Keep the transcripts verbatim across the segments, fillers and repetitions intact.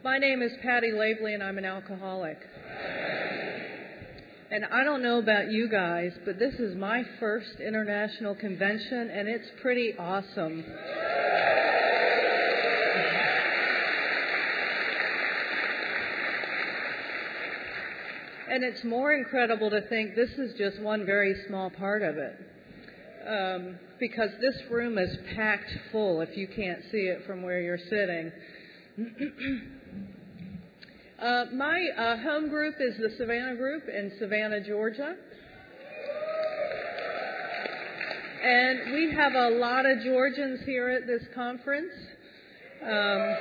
My name is Patty Labley, and I'm an alcoholic. And I don't know about you guys, but this is my first international convention, and it's pretty awesome. And it's more incredible to think this is just one very small part of it. Um, because this room is packed full, if you can't see it from where you're sitting. uh, my uh, home group is the Savannah Group in Savannah, Georgia. And we have a lot of Georgians here at this conference. Um,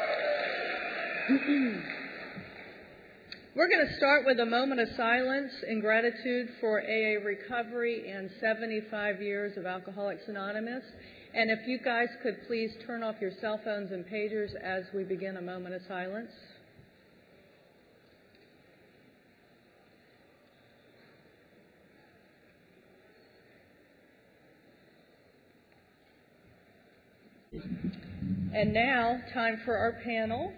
We're going to start with a moment of silence in gratitude for A A recovery and seventy-five years of Alcoholics Anonymous. And if you guys could please turn off your cell phones and pagers as we begin a moment of silence. And now, time for our panel.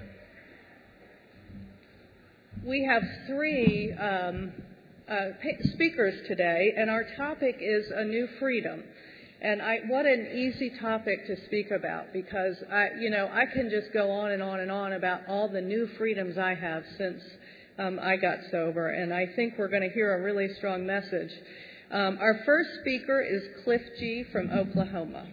We have three um, uh, speakers today, and our topic is a new freedom. And I, what an easy topic to speak about, because I, you know, I can just go on and on and on about all the new freedoms I have since um, I got sober, and I think we're going to hear a really strong message. Um, our first speaker is Cliff G. from Oklahoma.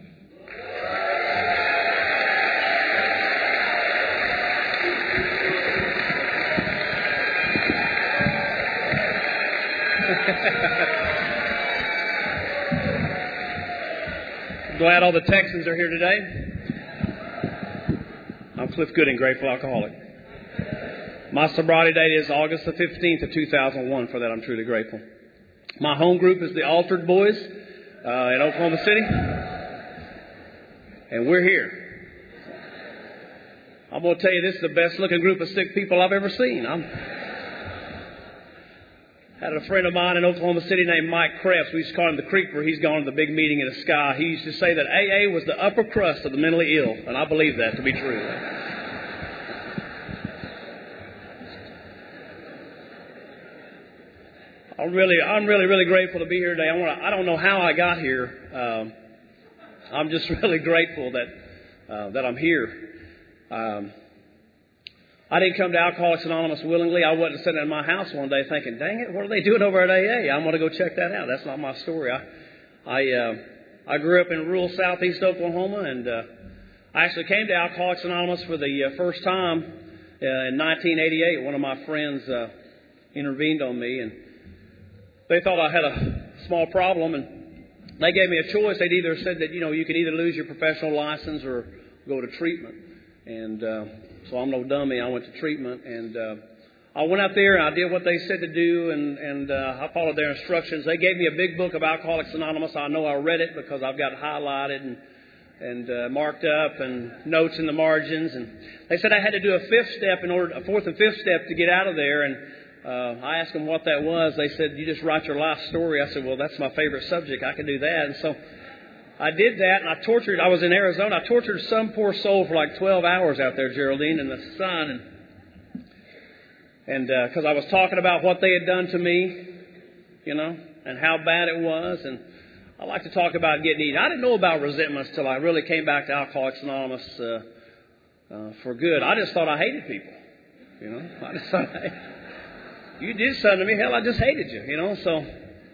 Glad all the Texans are here today. I'm Cliff Gooding, grateful alcoholic. My sobriety date is August the fifteenth of two thousand one. For that, I'm truly grateful. My home group is the Altered Boys uh, in Oklahoma City, and we're here. I'm going to tell you, this is the best looking group of sick people I've ever seen. I'm had a friend of mine in Oklahoma City named Mike Krebs. We used to call him the Creeper. He's gone to the big meeting in the sky. He used to say that A A was the upper crust of the mentally ill, and I believe that to be true. I'm really, I'm really, really grateful to be here today. I want to, I don't know how I got here. Um, I'm just really grateful that uh, that I'm here. Um, I didn't come to Alcoholics Anonymous willingly. I wasn't sitting in my house one day thinking, dang it, what are they doing over at A A? I'm going to go check that out. That's not my story. I I, uh, I grew up in rural southeast Oklahoma, and uh, I actually came to Alcoholics Anonymous for the uh, first time uh, in nineteen eighty-eight. One of my friends uh, intervened on me, and they thought I had a small problem, and they gave me a choice. They'd either said that, you know, you could either lose your professional license or go to treatment. And uh, so I'm no dummy. I went to treatment, and uh, I went out there and I did what they said to do, and, and uh, I followed their instructions. They gave me a big book of Alcoholics Anonymous. I know I read it because I've got it highlighted and, and uh, marked up and notes in the margins. And they said I had to do a fifth step in order, a fourth and fifth step to get out of there. And uh, I asked them what that was. They said, you just write your life story. I said, well, that's my favorite subject. I can do that. And so I did that, and I tortured, I was in Arizona, I tortured some poor soul for like twelve hours out there, Geraldine, in the sun, and and because uh, I was talking about what they had done to me, you know, and how bad it was, and I like to talk about getting eaten. I didn't know about resentments till I really came back to Alcoholics Anonymous uh, uh, for good. I just thought I hated people, you know. I just thought, hey, you did something to me, hell, I just hated you, you know, so...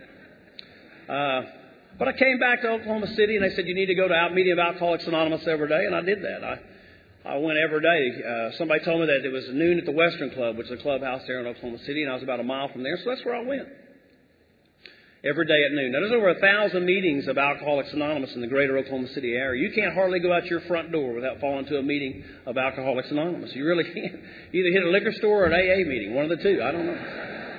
Uh, But I came back to Oklahoma City, and they said, you need to go to out meeting of Alcoholics Anonymous every day, and I did that. I I went every day. Uh, somebody told me that it was noon at the Western Club, which is a clubhouse there in Oklahoma City, and I was about a mile from there, so that's where I went. Every day at noon. Now, there's over a thousand meetings of Alcoholics Anonymous in the greater Oklahoma City area. You can't hardly go out your front door without falling to a meeting of Alcoholics Anonymous. You really can't. You either hit a liquor store or an A A meeting, one of the two. I don't know.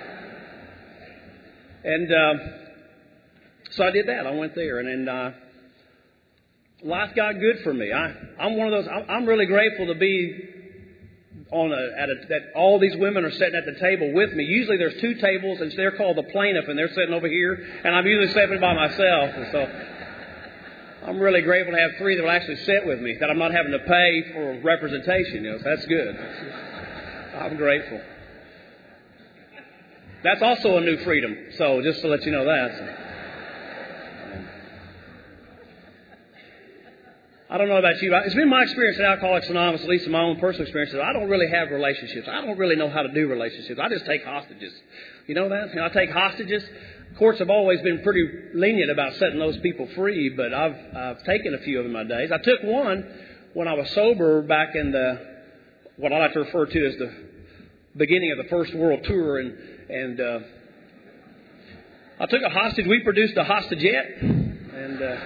And... Um, So I did that. I went there, and then uh, life got good for me. I, I'm one of those. I'm really grateful to be on a, at a, that all these women are sitting at the table with me. Usually there's two tables, and they're called the plaintiff, and they're sitting over here, and I'm usually sitting by myself. And so I'm really grateful to have three that will actually sit with me, that I'm not having to pay for representation. You know, so that's good. I'm grateful. That's also a new freedom. So just to let you know that. So. I don't know about you. It's been my experience at Alcoholics Anonymous, at least in my own personal experience, that I don't really have relationships. I don't really know how to do relationships. I just take hostages. You know that? You know, I take hostages. Courts have always been pretty lenient about setting those people free, but I've, I've taken a few of them in my days. I took one when I was sober back in the, what I like to refer to as the beginning of the First World Tour, and, and uh, I took a hostage. We produced a hostagette, and uh,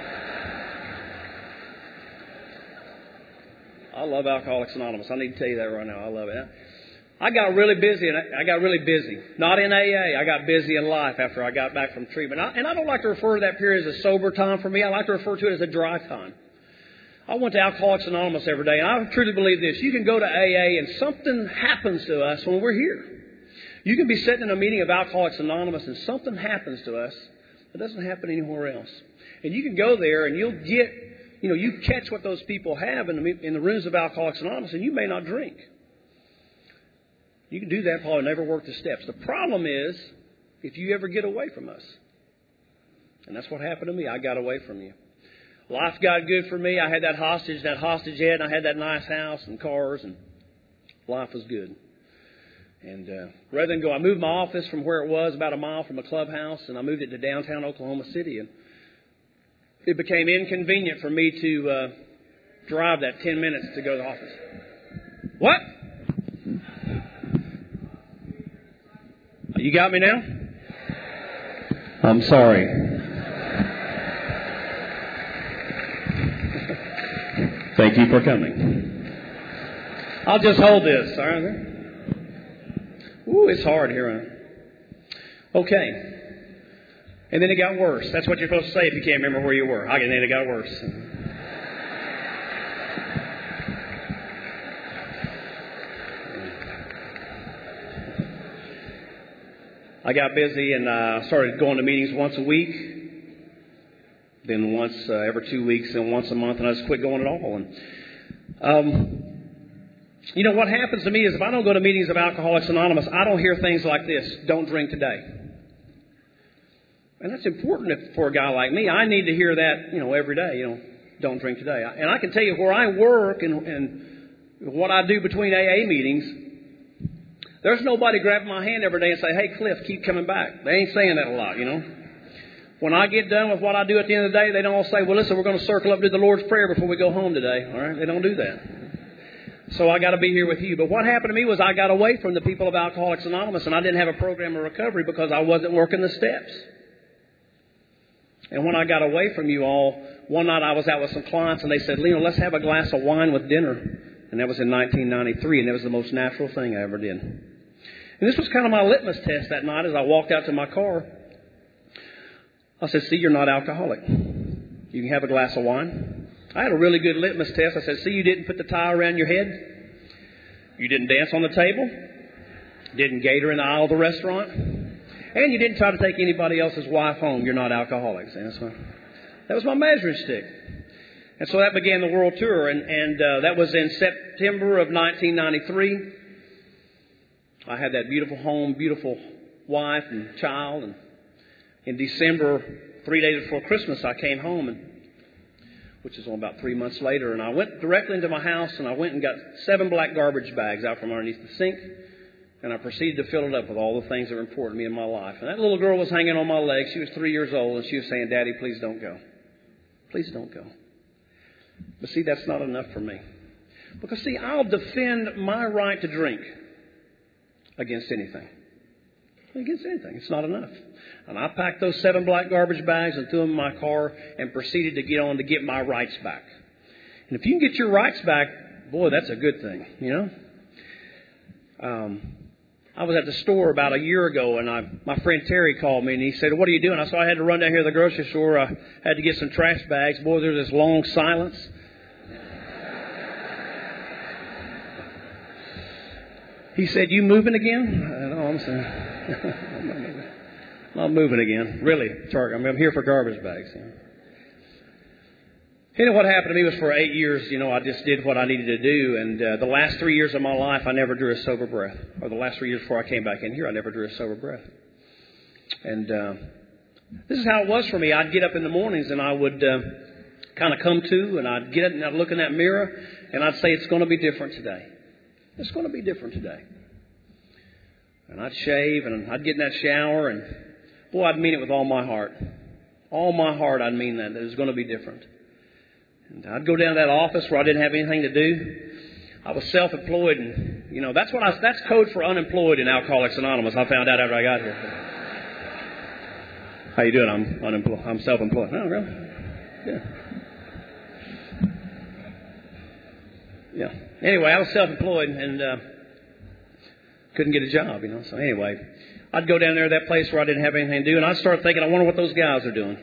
I love Alcoholics Anonymous. I need to tell you that right now. I love it. I got really busy, and I got really busy. Not in A A. I got busy in life after I got back from treatment. I, and I don't like to refer to that period as a sober time for me. I like to refer to it as a dry time. I went to Alcoholics Anonymous every day, and I truly believe this. You can go to A A, and something happens to us when we're here. You can be sitting in a meeting of Alcoholics Anonymous, and something happens to us that doesn't happen anywhere else. And you can go there, and you'll get, you know, you catch what those people have in the, in the rooms of Alcoholics Anonymous, and you may not drink. You can do that, probably never work the steps. The problem is if you ever get away from us. And that's what happened to me. I got away from you. Life got good for me. I had that hostage, that hostage head, and I had that nice house and cars, and life was good. And uh, rather than go, I moved my office from where it was, about a mile from a clubhouse, and I moved it to downtown Oklahoma City. And it became inconvenient for me to uh, drive that ten minutes to go to the office. What? You got me now? I'm sorry. Thank you for coming. I'll just hold this. All right. Ooh, it's hard here. Huh? Okay. And then it got worse. That's what you're supposed to say if you can't remember where you were. And then it got worse. I got busy and uh, started going to meetings once a week, then once uh, every two weeks, and once a month, and I just quit going at all. And um, you know what happens to me is if I don't go to meetings of Alcoholics Anonymous, I don't hear things like this: "Don't drink today." And that's important for a guy like me. I need to hear that, you know, every day. You know, don't drink today. And I can tell you where I work and, and what I do between A A meetings. There's nobody grabbing my hand every day and say, "Hey, Cliff, keep coming back." They ain't saying that a lot, you know. When I get done with what I do at the end of the day, they don't all say, "Well, listen, we're going to circle up and do the Lord's Prayer before we go home today." All right? They don't do that. So I got to be here with you. But what happened to me was I got away from the people of Alcoholics Anonymous, and I didn't have a program of recovery because I wasn't working the steps. And when I got away from you all, one night I was out with some clients, and they said, "Leo, let's have a glass of wine with dinner." And that was in nineteen ninety-three, and that was the most natural thing I ever did. And this was kind of my litmus test that night as I walked out to my car. I said, "See, you're not alcoholic. You can have a glass of wine." I had a really good litmus test. I said, "See, you didn't put the tie around your head. You didn't dance on the table. Didn't gator in the aisle of the restaurant. And you didn't try to take anybody else's wife home. You're not alcoholics." And that's my, that was my measuring stick. And so that began the world tour. And, and uh, that was in September of nineteen ninety-three. I had that beautiful home, beautiful wife and child. And in December, three days before Christmas, I came home, and which is about three months later. And I went directly into my house, and I went and got seven black garbage bags out from underneath the sink. And I proceeded to fill it up with all the things that were important to me in my life. And that little girl was hanging on my leg. She was three years old, and she was saying, "Daddy, please don't go. Please don't go." But see, that's not enough for me. Because, see, I'll defend my right to drink against anything. Against anything. It's not enough. And I packed those seven black garbage bags and threw them in my car and proceeded to get on to get my rights back. And if you can get your rights back, boy, that's a good thing, you know. Um, I was at the store about a year ago, and I, my friend Terry called me, and he said, "What are you doing?" I said, "I had to run down here to the grocery store. I had to get some trash bags." Boy, there was this long silence. He said, "You moving again?" I know, I'm saying, I'm not moving. I'm not moving again. Really, Charlie, I mean, I'm here for garbage bags. You know. You know, what happened to me was for eight years, you know, I just did what I needed to do. And uh, the last three years of my life, I never drew a sober breath. Or the last three years before I came back in here, I never drew a sober breath. And uh, this is how it was for me. I'd get up in the mornings and I would uh, kind of come to, and I'd get up and I'd look in that mirror and I'd say, it's going to be different today. It's going to be different today. And I'd shave and I'd get in that shower, and boy, I'd mean it with all my heart. All my heart, I'd mean that. That it was going to be different. And I'd go down to that office where I didn't have anything to do. I was self-employed, and, you know, that's what I, that's code for unemployed in Alcoholics Anonymous. I found out after I got here. How you doing? I'm unemployed. I'm self-employed. Oh, really? Yeah. Yeah. Anyway, I was self-employed and uh, couldn't get a job, you know. So anyway, I'd go down there to that place where I didn't have anything to do, and I'd start thinking, I wonder what those guys are doing.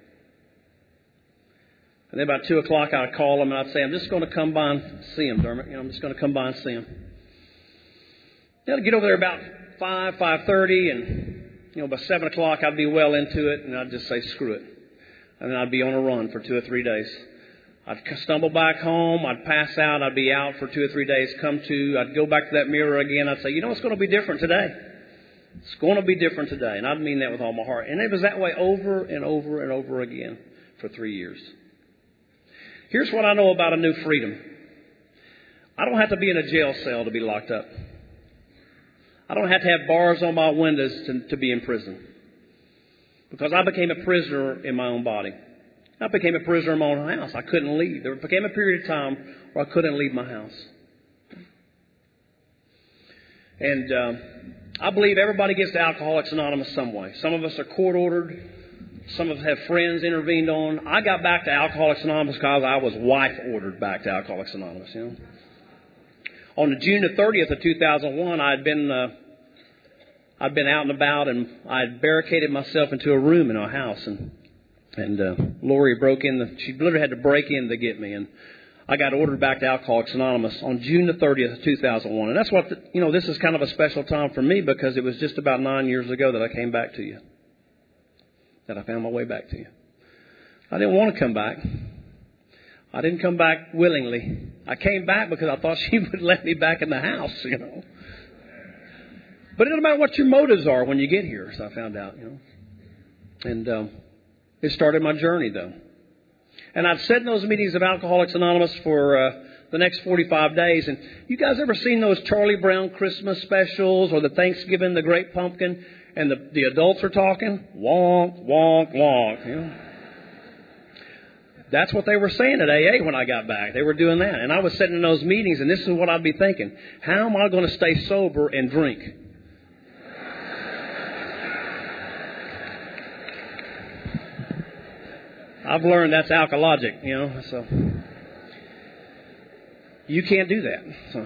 And then about two o'clock, I'd call them, and I'd say, I'm just going to come by and see them, Dermot. You know, I'm just going to come by and see them. Then I'd get over there about five, five thirty, and, you know, by seven o'clock, I'd be well into it, and I'd just say, screw it. And then I'd be on a run for two or three days. I'd stumble back home. I'd pass out. I'd be out for two or three days. Come to, I'd go back to that mirror again. I'd say, you know, it's going to be different today. It's going to be different today. And I'd mean that with all my heart. And it was that way over and over and over again for three years. Here's what I know about a new freedom. I don't have to be in a jail cell to be locked up. I don't have to have bars on my windows to, to be in prison. Because I became a prisoner in my own body. I became a prisoner in my own house. I couldn't leave. There became a period of time where I couldn't leave my house. And uh, I believe everybody gets to Alcoholics Anonymous some way. Some of us are court-ordered. Some of us have friends intervened on. I got back to Alcoholics Anonymous because I was wife-ordered back to Alcoholics Anonymous. You know, on June the thirtieth of two thousand one, I'd been uh, I'd been out and about, and I'd barricaded myself into a room in our house, and and uh, Lori broke in. The, she literally had to break in to get me, and I got ordered back to Alcoholics Anonymous on June the thirtieth of two thousand one. And that's what the, you know. This is kind of a special time for me because it was just about nine years ago that I came back to you. That I found my way back to you. I didn't want to come back. I didn't come back willingly. I came back because I thought she would let me back in the house, you know. But it doesn't matter what your motives are when you get here, as I found out, you know. And um, it started my journey, though. And I've sat in those meetings of Alcoholics Anonymous for uh, the next forty-five days. And you guys ever seen those Charlie Brown Christmas specials or the Thanksgiving, the Great Pumpkin? And the, the adults are talking, wonk, wonk, wonk. You know? That's what they were saying at A A when I got back. They were doing that. And I was sitting in those meetings, and this is what I'd be thinking. How am I going to stay sober and drink? I've learned that's alkalogic, you know. So you can't do that. So.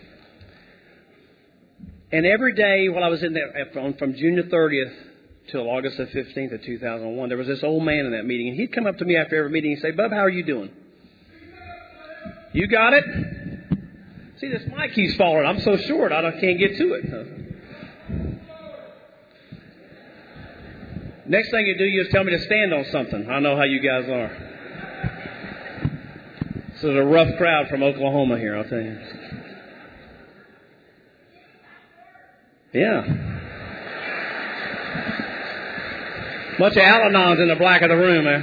And every day while I was in there, from, from June the thirtieth till August the fifteenth of two thousand one, there was this old man in that meeting. And he'd come up to me after every meeting and say, Bub, how are you doing? You got it? See, this mic keeps falling. I'm so short, I can't get to it. Next thing you do, you just tell me to stand on something. I know how you guys are. This is a rough crowd from Oklahoma here, I'll tell you. Yeah. Bunch of Al-Anons in the back of the room, man.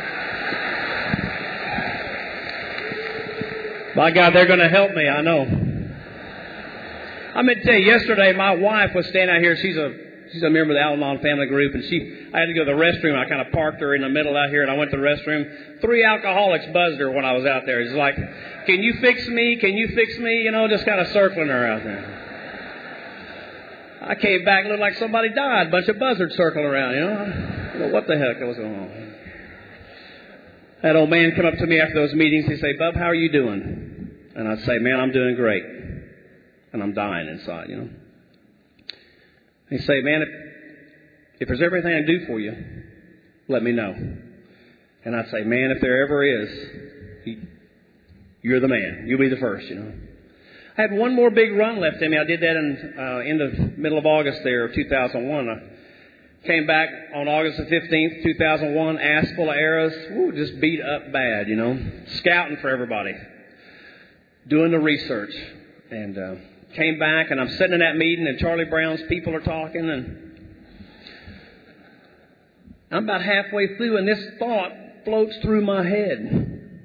By God, they're going to help me, I know. I'm going to tell you, yesterday my wife was standing out here. She's a she's a member of the Al-Anon family group, and she I had to go to the restroom. I kind of parked her in the middle out here, and I went to the restroom. Three alcoholics buzzed her when I was out there. It's like, can you fix me? Can you fix me? You know, just kind of circling her out there. I came back, looked like somebody died. A bunch of buzzards circling around, you know. I don't know what the heck was going on. That old man come up to me after those meetings. He'd say, Bub, how are you doing? And I'd say, man, I'm doing great. And I'm dying inside, you know. He'd say, man, if, if there's everything I can do for you, let me know. And I'd say, man, if there ever is, you're the man. You'll be the first, you know. I had one more big run left in me. I did that in uh, in the middle of August there of two thousand one. I Came back on August the fifteenth, two thousand one, ass full of arrows. Woo, just beat up bad, you know. Scouting for everybody. Doing the research. And uh, came back, and I'm sitting in that meeting, and Charlie Brown's people are talking, and I'm about halfway through, and this thought floats through my head.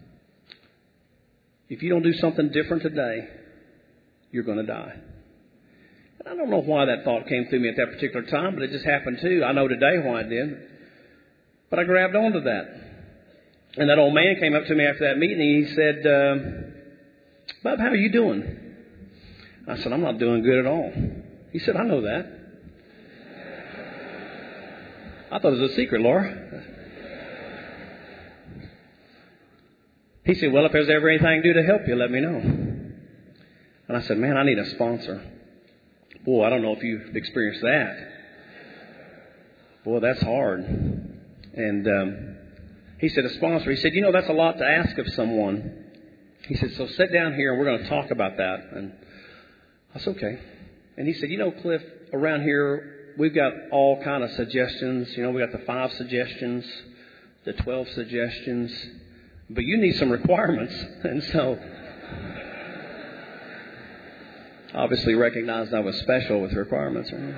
If you don't do something different today, you're going to die. And I don't know why that thought came through me at that particular time, but it just happened to. I know today why it did. But I grabbed onto that. And that old man came up to me after that meeting, and he said, uh, Bob, how are you doing? I said, I'm not doing good at all. He said, I know that. I thought it was a secret, Laura. He said, well, if there's ever anything I can do to help you, let me know. And I said, man, I need a sponsor. Boy, I don't know if you've experienced that. Boy, that's hard. And um, he said, a sponsor. He said, you know, that's a lot to ask of someone. He said, so sit down here and we're going to talk about that. And I said, okay. And he said, you know, Cliff, around here, we've got all kind of suggestions. You know, we got the five suggestions, the twelve suggestions. But you need some requirements. And so obviously recognized I was special with requirements. And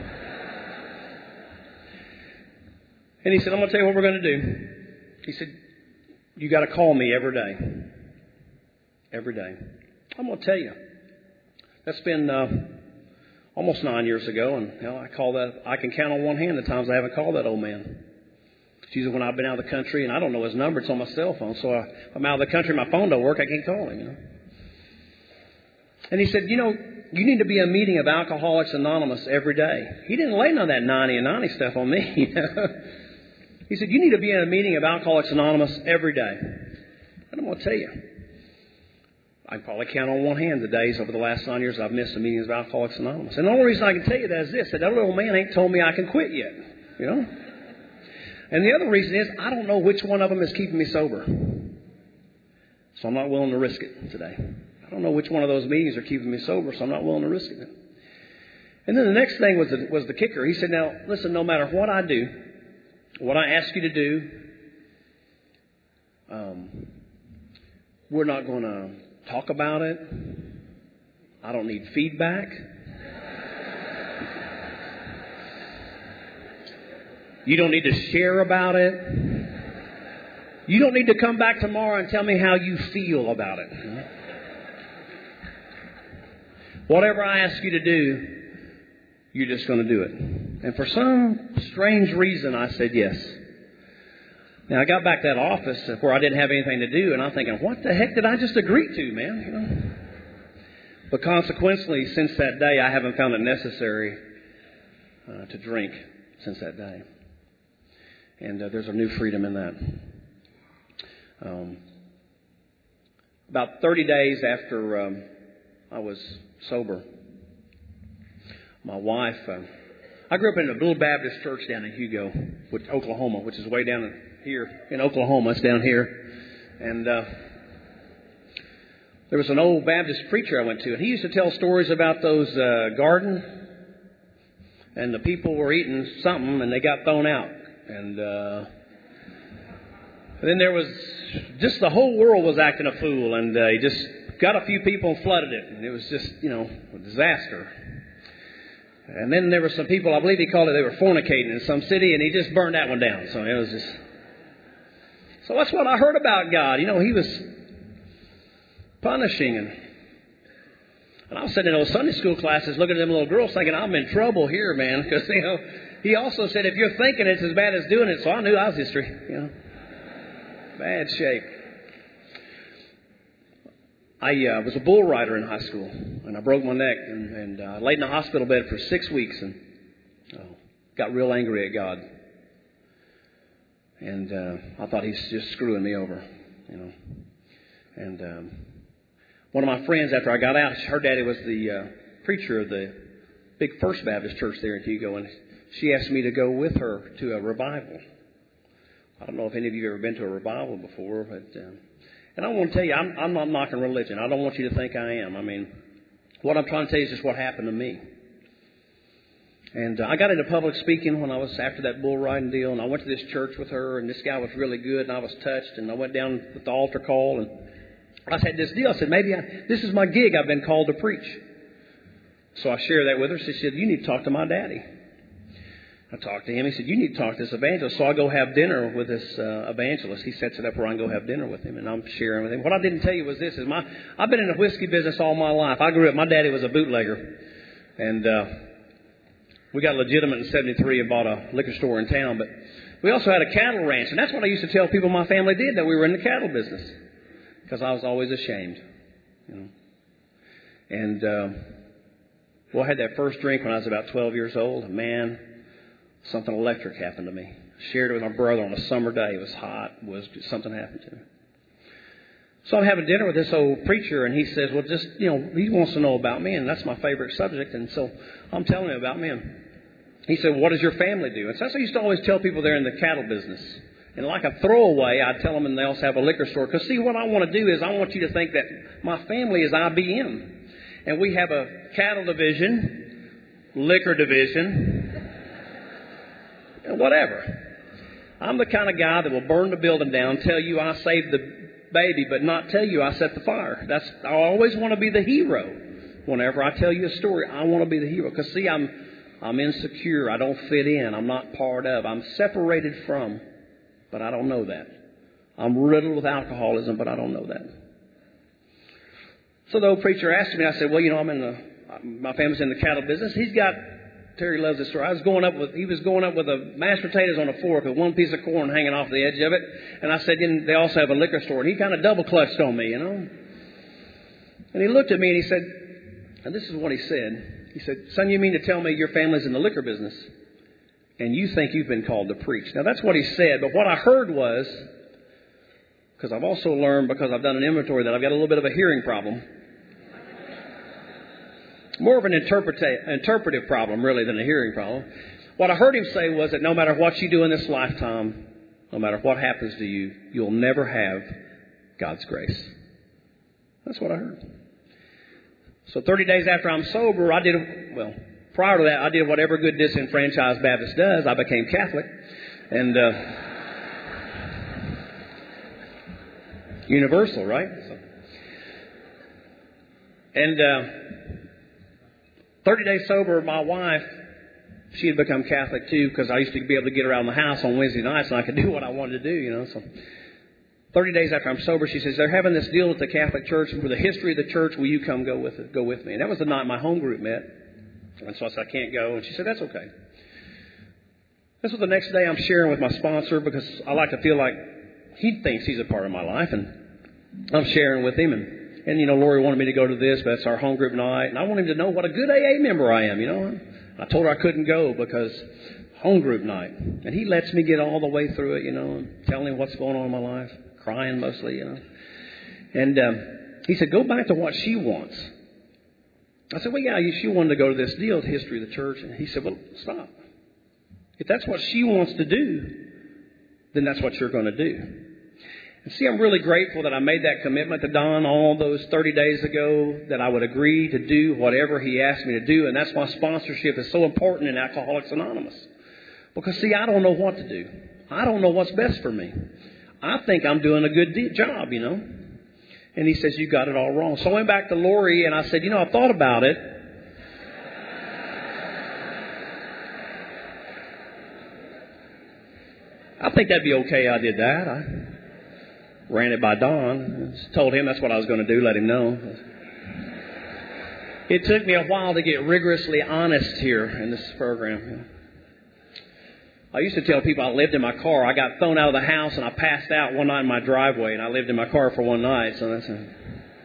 he said, I'm going to tell you what we're going to do. He said, you got to call me every day. Every day. I'm going to tell you. That's been uh, almost nine years ago. And you know, I call that, I can count on one hand the times I haven't called that old man. It's usually when I've been out of the country and I don't know his number. It's on my cell phone. So I, if I'm out of the country, my phone don't work. I can't call him, you know. And he said, you know, you need to be a meeting of Alcoholics Anonymous every day. He didn't lay none of that ninety and ninety stuff on me. You know? He said, you need to be in a meeting of Alcoholics Anonymous every day. And I'm going to tell you, I can probably count on one hand the days over the last nine years I've missed the meetings of Alcoholics Anonymous. And the only reason I can tell you that is this, that that little man ain't told me I can quit yet. You know? And the other reason is I don't know which one of them is keeping me sober. So I'm not willing to risk it today. I don't know which one of those meetings are keeping me sober, so I'm not willing to risk it. And then the next thing was the, was the kicker. He said, now, listen, no matter what I do, what I ask you to do, um, we're not going to talk about it. I don't need feedback. You don't need to share about it. You don't need to come back tomorrow and tell me how you feel about it. Whatever I ask you to do, you're just going to do it. And for some strange reason, I said yes. Now, I got back to that office where I didn't have anything to do, and I'm thinking, what the heck did I just agree to, man? You know? But consequently, since that day, I haven't found it necessary uh, to drink since that day. And uh, there's a new freedom in that. Um, about thirty days after um, I was sober, my wife, uh, I grew up in a little Baptist church down in Hugo, which, Oklahoma, which is way down in, here in Oklahoma. It's down here. And uh, there was an old Baptist preacher I went to, and he used to tell stories about those uh, gardens, and the people were eating something, and they got thrown out. And uh, then there was just the whole world was acting a fool, and uh, he just got a few people and flooded it, and it was just, you know, a disaster. And then there were some people, I believe he called it, they were fornicating in some city, and he just burned that one down. So it was just, so that's what I heard about God. You know, he was punishing, and and I was sitting in those Sunday school classes looking at them little girls thinking, I'm in trouble here, man, because, you know, he also said, if you're thinking it's as bad as doing it, so I knew I was history, you know. Bad shape. I uh, was a bull rider in high school, and I broke my neck, and, and uh, laid in a hospital bed for six weeks, and uh, got real angry at God. And uh, I thought he's just screwing me over, you know. And um, one of my friends, after I got out, her daddy was the uh, preacher of the big First Baptist church there in Hugo, and she asked me to go with her to a revival. I don't know if any of you have ever been to a revival before, but uh, and I want to tell you, I'm, I'm not knocking religion. I don't want you to think I am. I mean, what I'm trying to tell you is just what happened to me. And uh, I got into public speaking when I was after that bull riding deal, and I went to this church with her, and this guy was really good, and I was touched, and I went down with the altar call, and I had this deal. I said, maybe I, this is my gig. I've been called to preach. So I shared that with her. She said, you need to talk to my daddy. I talked to him. He said, you need to talk to this evangelist. So I go have dinner with this uh, evangelist. He sets it up where I can go have dinner with him, and I'm sharing with him. What I didn't tell you was this: is my I've been in the whiskey business all my life. I grew up. My daddy was a bootlegger, and uh, we got legitimate in seventy-three and bought a liquor store in town. But we also had a cattle ranch, and that's what I used to tell people my family did, that we were in the cattle business, because I was always ashamed, you know. And uh, well, I had that first drink when I was about twelve years old. And man, something electric happened to me. I shared it with my brother on a summer day. It was hot. It was something happened to me. So I'm having dinner with this old preacher, and he says, well, just, you know, he wants to know about me, and that's my favorite subject. And so I'm telling him about me. And he said, well, what does your family do? And so I used to always tell people they're in the cattle business. And like a throwaway, I'd tell them, and they also have a liquor store. Because, see, what I want to do is I want you to think that my family is I B M. And we have a cattle division, liquor division, and whatever. I'm the kind of guy that will burn the building down, tell you I saved the baby, but not tell you I set the fire. That's I always want to be the hero. Whenever I tell you a story, I want to be the hero. Because, see, I'm I'm insecure. I don't fit in. I'm not part of. I'm separated from, but I don't know that. I'm riddled with alcoholism, but I don't know that. So the old preacher asked me, I said, well, you know, I'm in the, my family's in the cattle business. He's got, Terry loves this story. I was going up with, he was going up with a mashed potatoes on a fork with one piece of corn hanging off the edge of it. And I said, and they also have a liquor store. And he kind of double clutched on me, you know. And he looked at me and he said, and this is what he said. He said, son, you mean to tell me your family's in the liquor business and you think you've been called to preach? Now, that's what he said. But what I heard was, because I've also learned, because I've done an inventory, that I've got a little bit of a hearing problem. More of an interpreta- interpretive problem, really, than a hearing problem. What I heard him say was that no matter what you do in this lifetime, no matter what happens to you, you'll never have God's grace. That's what I heard. So thirty days after I'm sober, I did, well, prior to that, I did what every good disenfranchised Baptist does. I became Catholic. And, uh, universal, right? So, and, uh, thirty days sober, my wife, she had become Catholic too, because I used to be able to get around the house on Wednesday nights and I could do what I wanted to do, you know. So thirty days after I'm sober, she says, they're having this deal at the Catholic Church, and for the history of the church, will you come go with it, go with me? And that was the night my home group met. And so I said, I can't go. And she said, that's okay. This was the next day I'm sharing with my sponsor, because I like to feel like he thinks he's a part of my life, and I'm sharing with him. And And, you know, Lori wanted me to go to this, but it's our home group night. And I want him to know what a good A A member I am, you know. I told her I couldn't go because home group night. And he lets me get all the way through it, you know, and telling him what's going on in my life, crying mostly, you know. And um, he said, go back to what she wants. I said, well, yeah, she wanted to go to this deal, the history of the church. And he said, well, stop. If that's what she wants to do, then that's what you're going to do. And see, I'm really grateful that I made that commitment to Don all those thirty days ago, that I would agree to do whatever he asked me to do. And that's why sponsorship is so important in Alcoholics Anonymous. Because, see, I don't know what to do. I don't know what's best for me. I think I'm doing a good de- job, you know. And he says, you got it all wrong. So I went back to Lori and I said, you know, I thought about it. I think that'd be okay I did that. I ran it by Don. Told him that's what I was going to do, let him know. It took me a while to get rigorously honest here in this program. I used to tell people I lived in my car. I got thrown out of the house and I passed out one night in my driveway, and I lived in my car for one night. So that's a...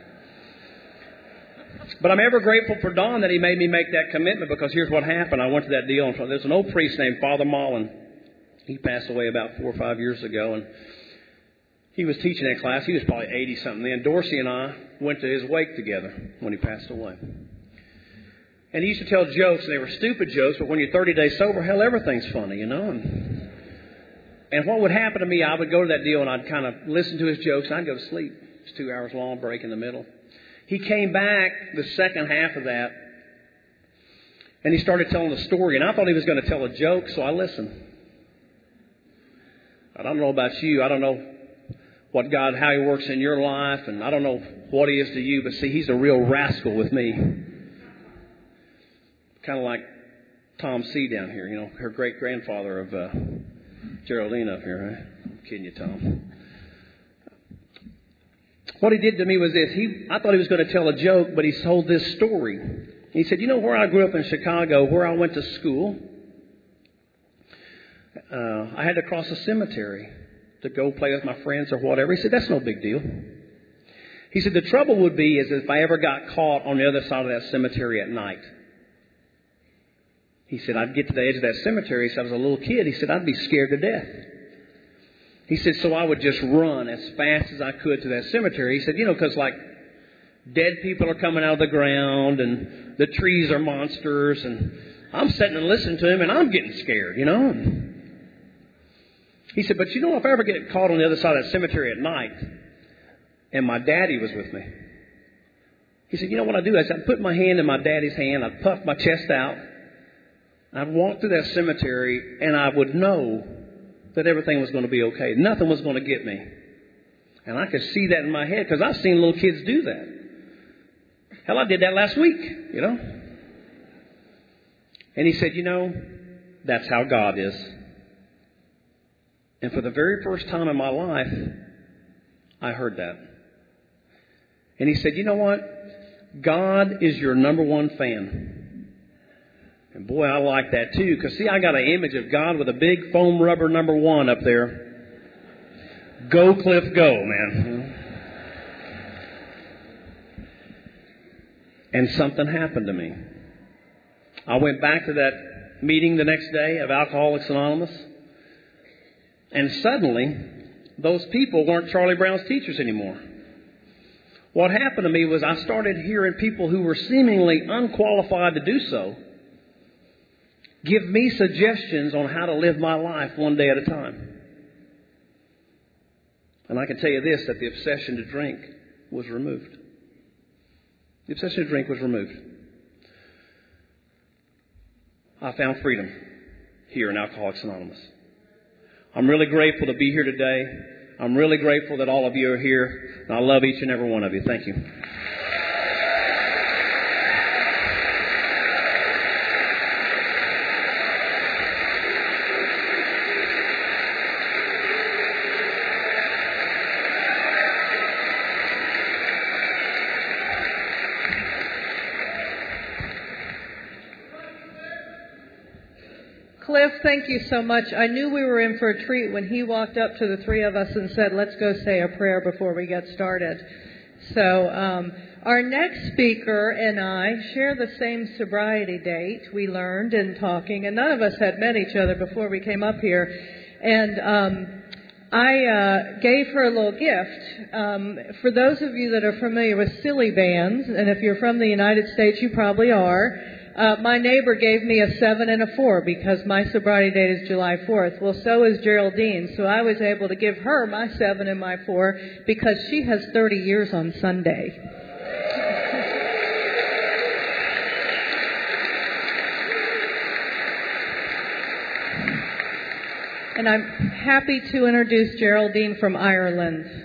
But I'm ever grateful for Don that he made me make that commitment, because here's what happened. I went to that deal, and there's an old priest named Father Mullen. He passed away about four or five years ago, and he was teaching that class. He was probably eighty-something then. Dorsey and I went to his wake together when he passed away. And he used to tell jokes, and they were stupid jokes, but when you're thirty days sober, hell, everything's funny, you know. And, and what would happen to me, I would go to that deal, and I'd kind of listen to his jokes, and I'd go to sleep. It's two hours long, break in the middle. He came back the second half of that, And he started telling a story, and I thought he was going to tell a joke, so I listened. I don't know about you. I don't know what God, how He works in your life, and I don't know what He is to you, but see, He's a real rascal with me. Kind of like Tom C. down here, you know, her great-grandfather of uh, Geraldine up here, right? I'm kidding you, Tom. What he did to me was this. He, I thought he was going to tell a joke, but he told this story. He said, you know, where I grew up in Chicago, where I went to school, uh, I had to cross a cemetery to go play with my friends or whatever. He said, that's no big deal. He said, the trouble would be is if I ever got caught on the other side of that cemetery at night. He said, I'd get to the edge of that cemetery. He said, I was a little kid. He said, I'd be scared to death. He said, so I would just run as fast as I could to that cemetery. He said, you know, because like dead people are coming out of the ground and the trees are monsters. And I'm sitting and listening to him and I'm getting scared, you know. And he said, but you know, if I ever get caught on the other side of that cemetery at night and my daddy was with me. He said, you know what I do? I said, I'd put my hand in my daddy's hand. I'd puff my chest out. I'd walk through that cemetery and I would know that everything was going to be okay. Nothing was going to get me. And I could see that in my head because I've seen little kids do that. Hell, I did that last week, you know. And he said, you know, that's how God is. And for the very first time in my life, I heard that. And he said, you know what? God is your number one fan. And boy, I like that too. Because see, I got an image of God with a big foam rubber number one up there. Go, Cliff, go, man. And something happened to me. I went back to that meeting the next day of Alcoholics Anonymous. And suddenly, those people weren't Charlie Brown's teachers anymore. What happened to me was I started hearing people who were seemingly unqualified to do so give me suggestions on how to live my life one day at a time. And I can tell you this, that the obsession to drink was removed. The obsession to drink was removed. I found freedom here in Alcoholics Anonymous. I'm really grateful to be here today. I'm really grateful that all of you are here. And I love each and every one of you. Thank you. Cliff, thank you so much. I knew we were in for a treat when he walked up to the three of us and said, let's go say a prayer before we get started. So um, our next speaker and I share the same sobriety date, we learned in talking, and none of us had met each other before we came up here. And um, I uh, gave her a little gift. Um, for those of you that are familiar with silly bands, and if you're from the United States, you probably are, Uh, my neighbor gave me a seven and a four because my sobriety date is July fourth. Well, so is Geraldine. So I was able to give her my seven and my four because she has thirty years on Sunday. And I'm happy to introduce Geraldine from Ireland.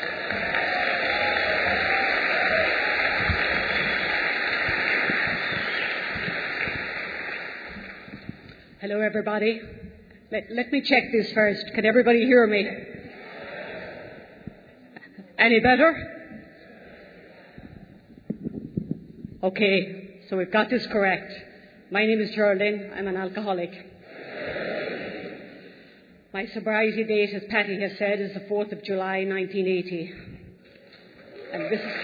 Hello, everybody. Let, let me check this first. Can everybody hear me? Any better? Okay, so we've got this correct. My name is Geraldine. I'm an alcoholic. My sobriety date, as Patty has said, is the fourth of July, nineteen eighty. And this is...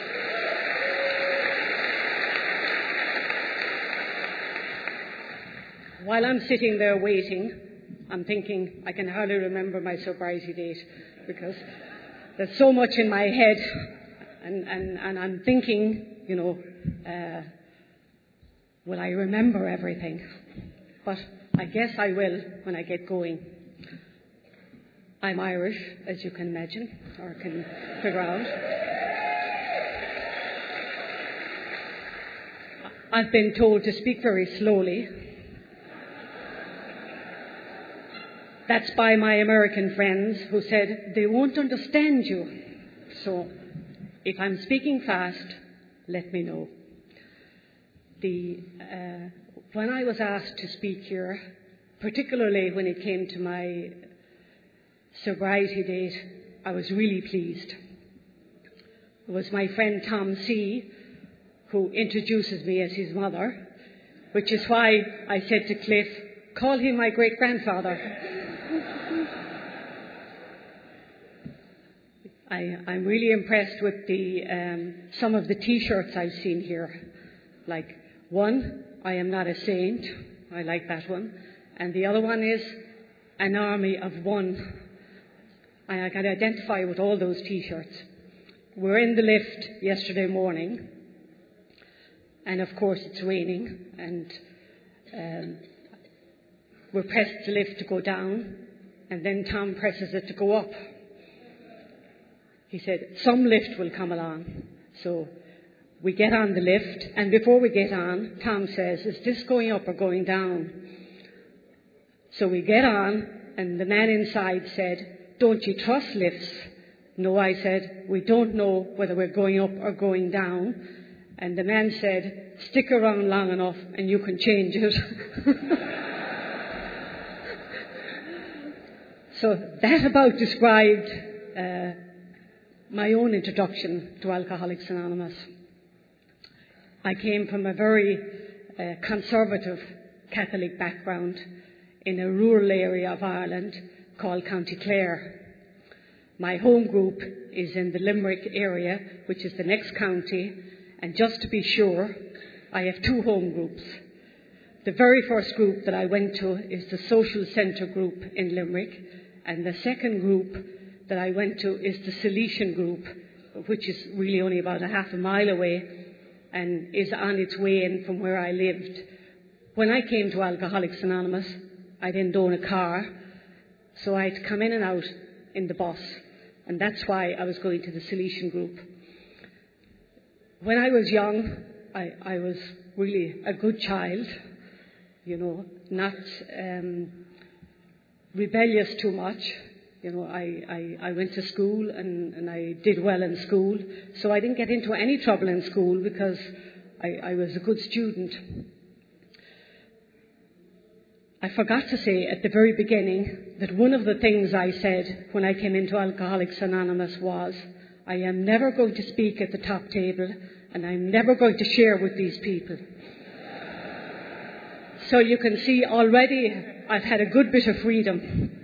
While I'm sitting there waiting, I'm thinking I can hardly remember my sobriety date because there's so much in my head, and, and, and I'm thinking, you know, uh, will I remember everything? But I guess I will when I get going. I'm Irish, as you can imagine, or can figure out. I've been told to speak very slowly. That's by my American friends who said they won't understand you. So if I'm speaking fast, let me know. The, uh, when I was asked to speak here, particularly when it came to my sobriety date, I was really pleased. It was my friend Tom C. who introduces me as his mother, which is why I said to Cliff, call him my great-grandfather. I, I'm really impressed with the um, some of the T-shirts I've seen here. Like one, I am not a saint. I like that one. And the other one is an army of one. I, I can identify with all those T-shirts. We're in the lift yesterday morning, and of course it's raining, and um, we're pressed the lift to go down, and then Tom presses it to go up. He said, some lift will come along. So we get on the lift, and before we get on, Tom says, is this going up or going down? So we get on, and the man inside said, don't you trust lifts? No, I said, we don't know whether we're going up or going down. And the man said, stick around long enough and you can change it. So that about described uh, my own introduction to Alcoholics Anonymous. I came from a very uh, conservative Catholic background in a rural area of Ireland called County Clare. My home group is in the Limerick area, which is the next county, and just to be sure, I have two home groups. The very first group that I went to is the Social Centre group in Limerick, and the second group that I went to is the Salesian group, which is really only about a half a mile away and is on its way in from where I lived. When I came to Alcoholics Anonymous, I didn't own a car, so I had to come in and out in the bus, and that's why I was going to the Salesian group. When I was young, I, I was really a good child, you know, not um, rebellious too much. You know, I, I, I went to school and, and I did well in school, so I didn't get into any trouble in school because I, I was a good student. I forgot to say at the very beginning that one of the things I said when I came into Alcoholics Anonymous was, I am never going to speak at the top table and I'm never going to share with these people. So you can see already I've had a good bit of freedom.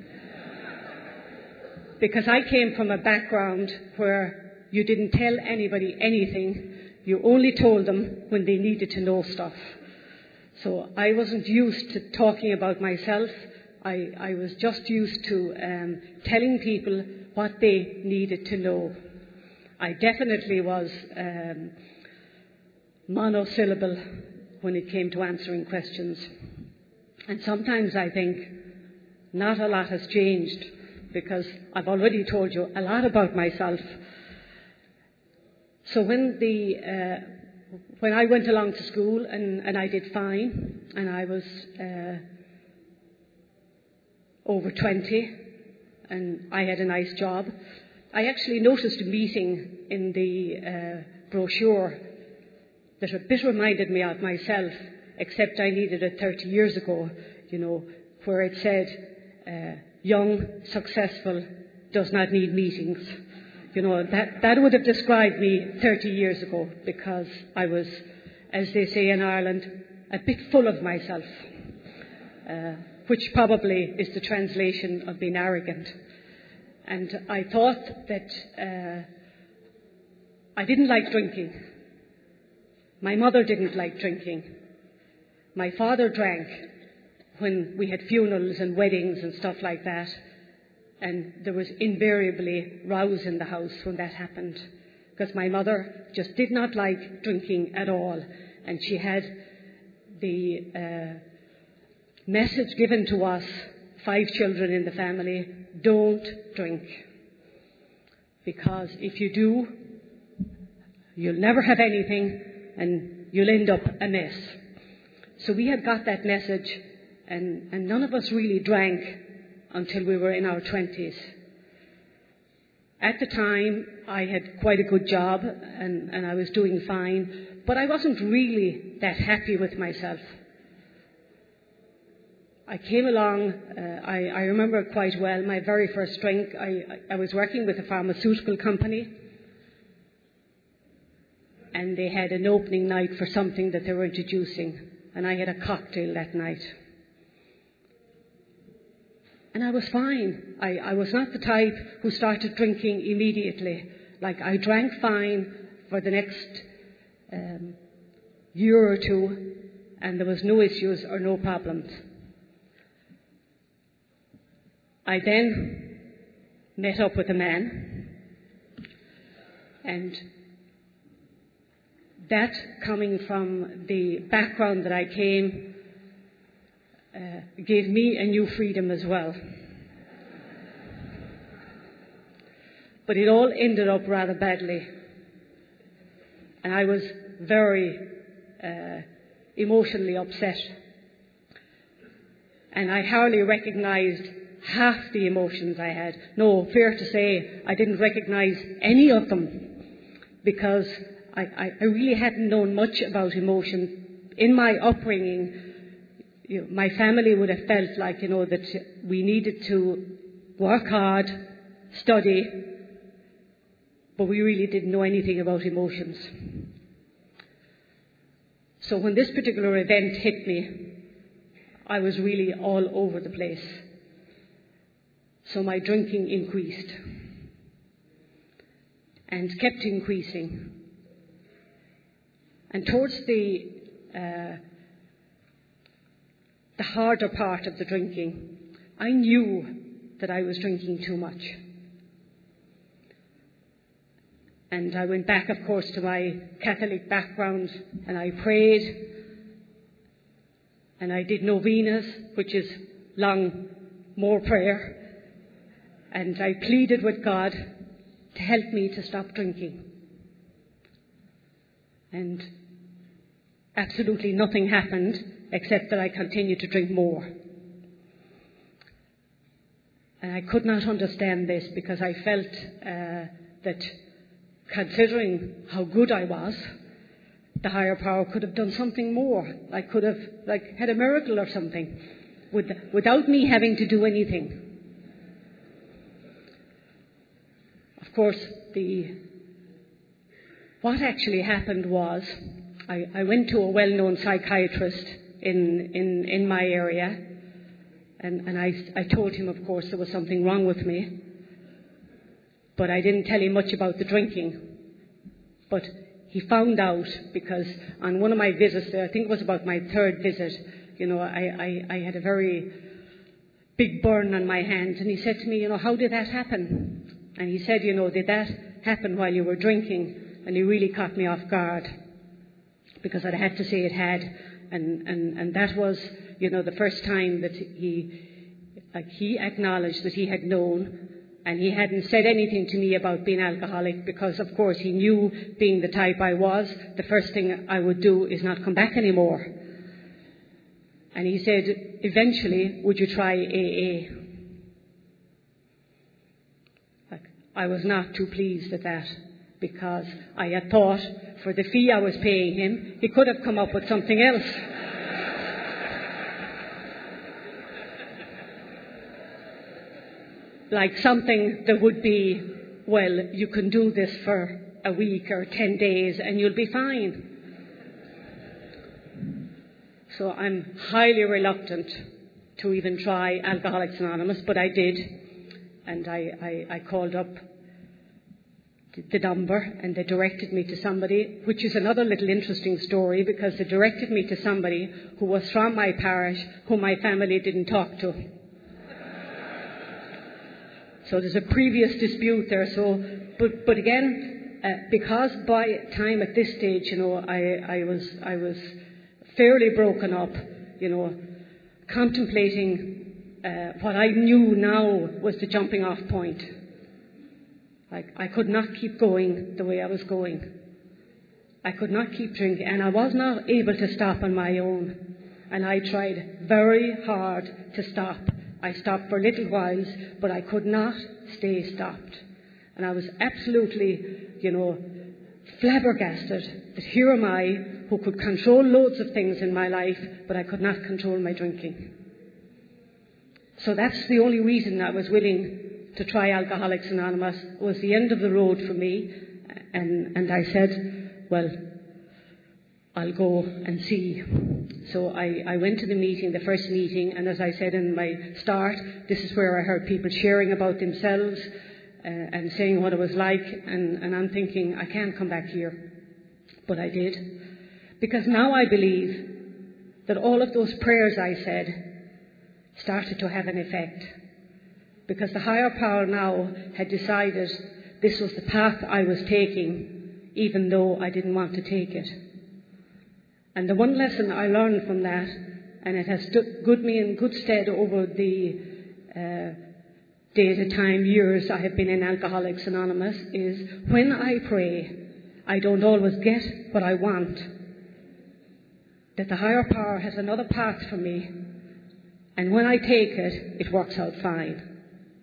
Because I came from a background where you didn't tell anybody anything, you only told them when they needed to know stuff. So I wasn't used to talking about myself. I, I was just used to um, telling people what they needed to know. I definitely was um, monosyllable when it came to answering questions. And sometimes I think not a lot has changed, because I've already told you a lot about myself. So when the uh, when I went along to school and, and I did fine, and I was uh, over twenty, and I had a nice job, I actually noticed a meeting in the uh, brochure that a bit reminded me of myself, except I needed it thirty years ago, you know, where it said, uh, young, successful, does not need meetings. You know, that, that would have described me thirty years ago, because I was, as they say in Ireland, a bit full of myself, uh, which probably is the translation of being arrogant. And I thought that uh, I didn't like drinking. My mother didn't like drinking. My father drank when we had funerals and weddings and stuff like that, and there was invariably rows in the house when that happened, because my mother just did not like drinking at all, and she had the uh, message given to us, five children in the family, don't drink, because if you do, you'll never have anything, and you'll end up a mess. So we had got that message, and, and none of us really drank until we were in our twenties. At the time, I had quite a good job, and, and I was doing fine, but I wasn't really that happy with myself. I came along, uh, I, I remember quite well, my very first drink, I, I was working with a pharmaceutical company, and they had an opening night for something that they were introducing, and I had a cocktail that night. And I was fine. I, I was not the type who started drinking immediately. Like, I drank fine for the next um, year or two, and there was no issues or no problems. I then met up with a man, and that, coming from the background that I came, uh, gave me a new freedom as well. But it all ended up rather badly, and I was very uh, emotionally upset, and I hardly recognised half the emotions I had. No, fair to say, I didn't recognise any of them, because I, I, I really hadn't known much about emotion. In my upbringing, you know, my family would have felt like, you know, that we needed to work hard, study, but we really didn't know anything about emotions. So when this particular event hit me, I was really all over the place. So my drinking increased and kept increasing. And towards the uh, the harder part of the drinking, I knew that I was drinking too much. And I went back, of course, to my Catholic background, and I prayed, and I did novenas, which is long, more prayer, and I pleaded with God to help me to stop drinking. And absolutely nothing happened except that I continued to drink more. And I could not understand this, because I felt uh, that, considering how good I was, the higher power could have done something more. I could have, like, had a miracle or something, with, without me having to do anything. Of course, the what actually happened was, I, I went to a well-known psychiatrist in, in, in my area, and, and I, I told him, of course, there was something wrong with me, but I didn't tell him much about the drinking. But he found out, because on one of my visits there, I think it was about my third visit, you know, I, I, I had a very big burn on my hands, and he said to me, you know, how did that happen? And he said, you know, did that happen while you were drinking? And he really caught me off guard, because I had to say it had. And, and, and that was, you know, the first time that he, like, he acknowledged that he had known, and he hadn't said anything to me about being alcoholic, because, of course, he knew, being the type I was, the first thing I would do is not come back anymore. And he said, eventually, would you try A A? Like, I was not too pleased at that, because I had thought, for the fee I was paying him, he could have come up with something else. Like something that would be, well, you can do this for a week or ten days and you'll be fine. So I'm highly reluctant to even try Alcoholics Anonymous, but I did. And I, I, I called up the number, and they directed me to somebody, which is another little interesting story, because they directed me to somebody who was from my parish, whom my family didn't talk to. So there's a previous dispute there. So, but but again, uh, because by time at this stage, you know, I I was I was fairly broken up, you know, contemplating uh, what I knew now was the jumping off point. Like, I could not keep going the way I was going. I could not keep drinking, and I was not able to stop on my own. And I tried very hard to stop. I stopped for little whiles, but I could not stay stopped. And I was absolutely, you know, flabbergasted that here am I, who could control loads of things in my life, but I could not control my drinking. So that's the only reason I was willing to try Alcoholics Anonymous. It was the end of the road for me. And, and I said, well, I'll go and see. So I, I went to the meeting, the first meeting, and as I said in my start, this is where I heard people sharing about themselves uh, and saying what it was like, and, and I'm thinking, I can't come back here. But I did. Because now I believe that all of those prayers I said started to have an effect. Because the higher power now had decided this was the path I was taking, even though I didn't want to take it. And the one lesson I learned from that, and it has stood me in good stead over the uh, days of time, years I have been in Alcoholics Anonymous, is when I pray, I don't always get what I want. That the higher power has another path for me, and when I take it, it works out fine.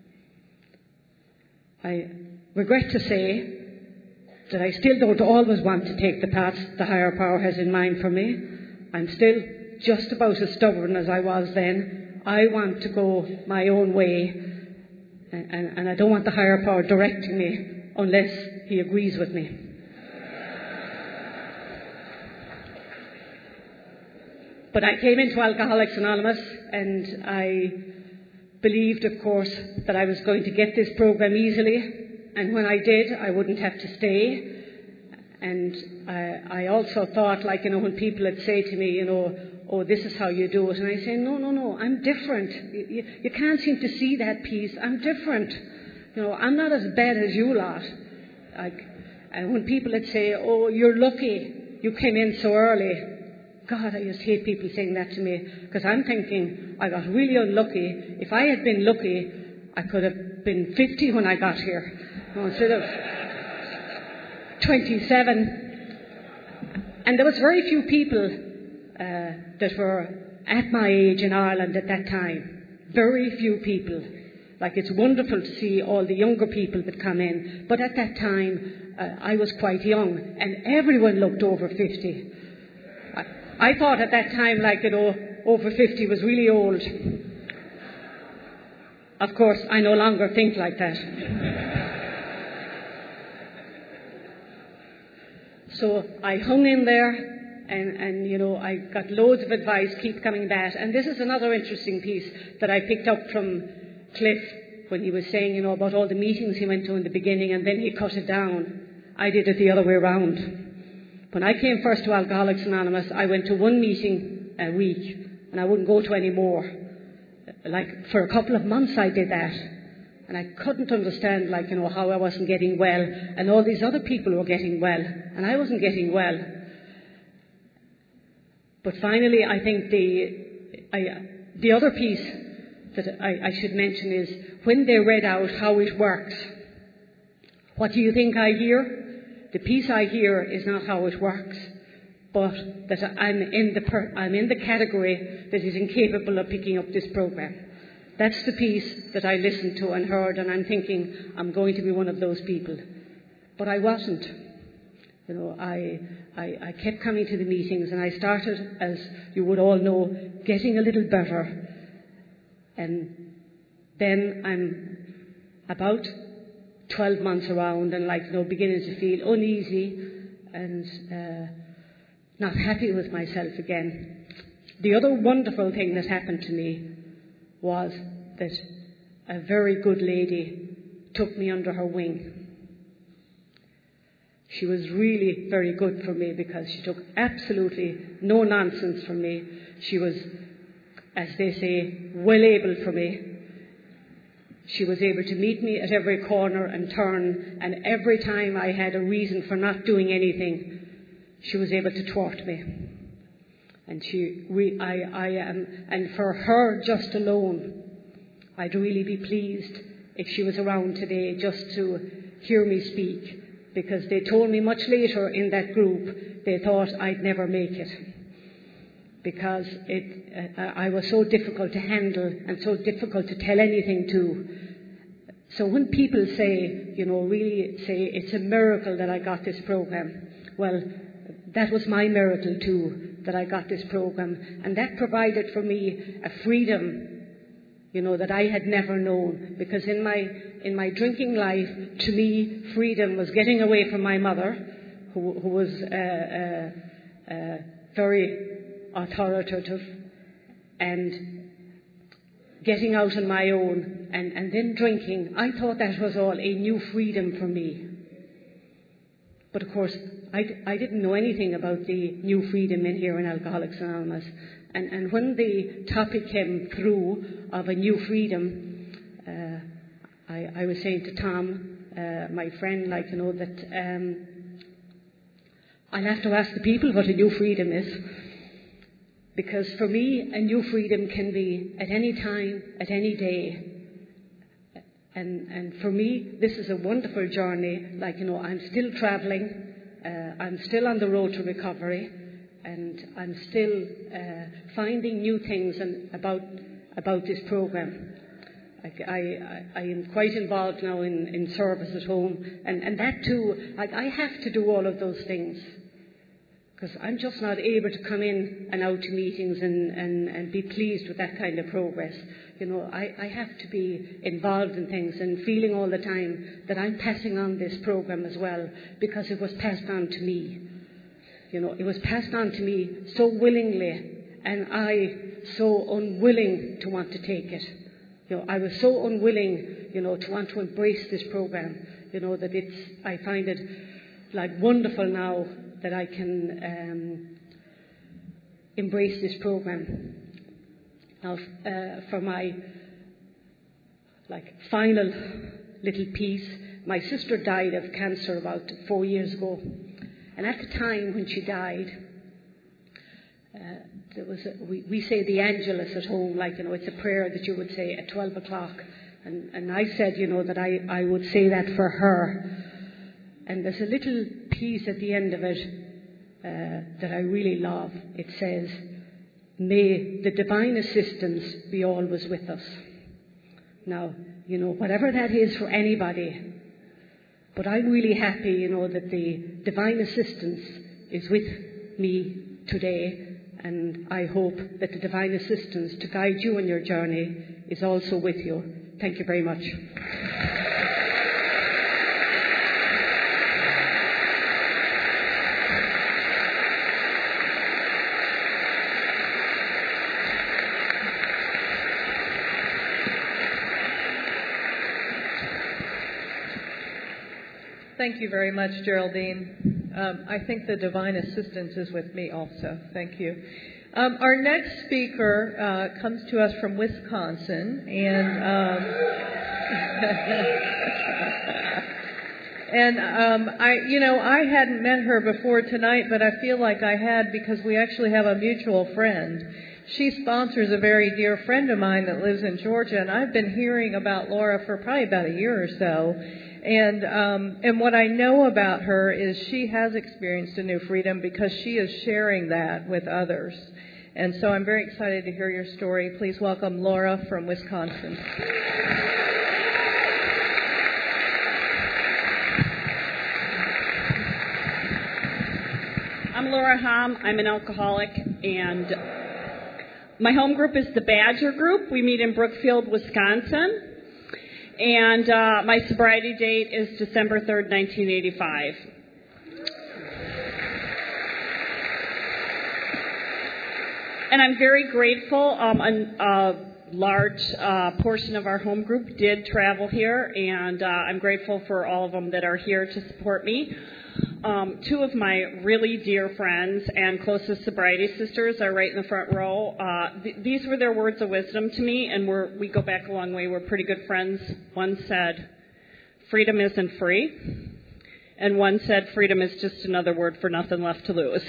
I regret to say that I still don't always want to take the path the higher power has in mind for me. I'm still just about as stubborn as I was then. I want to go my own way, and, and, and I don't want the higher power directing me unless he agrees with me. But I came into Alcoholics Anonymous, and I believed, of course, that I was going to get this program easily. And when I did, I wouldn't have to stay. And I, I also thought, like, you know, when people would say to me, you know, oh, this is how you do it. And I say, no, no, no, I'm different. You, you, you can't seem to see that piece. I'm different. You know, I'm not as bad as you lot. Like, and when people would say, oh, you're lucky you came in so early. God, I just hate people saying that to me. Because I'm thinking, I got really unlucky. If I had been lucky, I could have been fifty when I got here. Instead of twenty-seven. And there was very few people uh, that were at my age in Ireland at that time. Very few people. Like, it's wonderful to see all the younger people that come in. But at that time, uh, I was quite young, and everyone looked over fifty. I, I thought at that time, like, you know, over fifty was really old. Of course, I no longer think like that. So I hung in there, and, and, you know, I got loads of advice, keep coming back. And this is another interesting piece that I picked up from Cliff when he was saying, you know, about all the meetings he went to in the beginning, and then he cut it down. I did it the other way around. When I came first to Alcoholics Anonymous, I went to one meeting a week, and I wouldn't go to any more. Like, for a couple of months I did that. And I couldn't understand, like, you know, how I wasn't getting well, and all these other people were getting well, and I wasn't getting well. But finally, I think the I, the other piece that I, I should mention is when they read out how it works. What do you think I hear? The piece I hear is not how it works, but that I'm in the per, I'm in the category that is incapable of picking up this program. That's the piece that I listened to and heard, and I'm thinking, I'm going to be one of those people. But I wasn't. You know, I, I, I kept coming to the meetings, and I started, as you would all know, getting a little better. And then I'm about twelve months around, and, like, you know, beginning to feel uneasy and uh, not happy with myself again. The other wonderful thing that happened to me was that a very good lady took me under her wing. She was really very good for me because she took absolutely no nonsense from me. She was, as they say, well able for me. She was able to meet me at every corner and turn, and every time I had a reason for not doing anything, she was able to thwart me. And she, we, I, I am, and for her just alone, I'd really be pleased if she was around today just to hear me speak, because they told me much later in that group they thought I'd never make it, because it, uh, I was so difficult to handle and so difficult to tell anything to. So when people say, you know, really say it's a miracle that I got this program, well, that was my miracle too, that I got this program, and that provided for me a freedom, you know, that I had never known. Because in my in my drinking life, to me, freedom was getting away from my mother, who, who was uh, uh, uh, very authoritative, and getting out on my own, and, and then drinking. I thought that was all a new freedom for me. But of course, I, I didn't know anything about the new freedom in here in Alcoholics Anonymous. And, and when the topic came through of a new freedom, uh, I, I was saying to Tom, uh, my friend, like, you know, that um, I'll have to ask the people what a new freedom is. Because for me, a new freedom can be at any time, at any day. And, and for me, this is a wonderful journey. Like, you know, I'm still travelling. Uh, I'm still on the road to recovery. And I'm still uh, finding new things and about about this program. Like I, I, I am quite involved now in, in service at home. And, and that too, like I have to do all of those things. Because I'm just not able to come in and out to meetings and, and, and be pleased with that kind of progress. You know, I, I have to be involved in things and feeling all the time that I'm passing on this program as well, because it was passed on to me. You know, it was passed on to me so willingly, and I so unwilling to want to take it. You know, I was so unwilling, you know, to want to embrace this program. You know, that it's, I find it like wonderful now that I can um, embrace this program. Now, uh, for my like final little piece, my sister died of cancer about four years ago, and at the time when she died, uh, there was a, we, we say the Angelus at home, like, you know, it's a prayer that you would say at twelve o'clock, and, and I said, you know, that I, I would say that for her. And there's a little piece at the end of it uh, that I really love. It says, "May the divine assistance be always with us." Now, you know, whatever that is for anybody, but I'm really happy, you know, that the divine assistance is with me today, and I hope that the divine assistance to guide you on your journey is also with you. Thank you very much. Thank you very much, Geraldine. Um, I think the divine assistance is with me also. Thank you. Um, our next speaker uh, comes to us from Wisconsin, and um, and um, I, you know, I hadn't met her before tonight, but I feel like I had, because we actually have a mutual friend. She sponsors a very dear friend of mine that lives in Georgia, and I've been hearing about Laura for probably about a year or so. And um, and what I know about her is she has experienced a new freedom because she is sharing that with others. And so I'm very excited to hear your story. Please welcome Laura from Wisconsin. I'm Laura Hom. I'm an alcoholic, and my home group is the Badger Group. We meet in Brookfield, Wisconsin. And uh, my sobriety date is December third, nineteen eighty-five. And I'm very grateful. Um, a, a large uh, portion of our home group did travel here, and uh, I'm grateful for all of them that are here to support me. Um, two of my really dear friends and closest sobriety sisters are right in the front row. Uh, th- these were their words of wisdom to me, and we're, we go back a long way. We're pretty good friends. One said, "Freedom isn't free." And one said, "Freedom is just another word for nothing left to lose."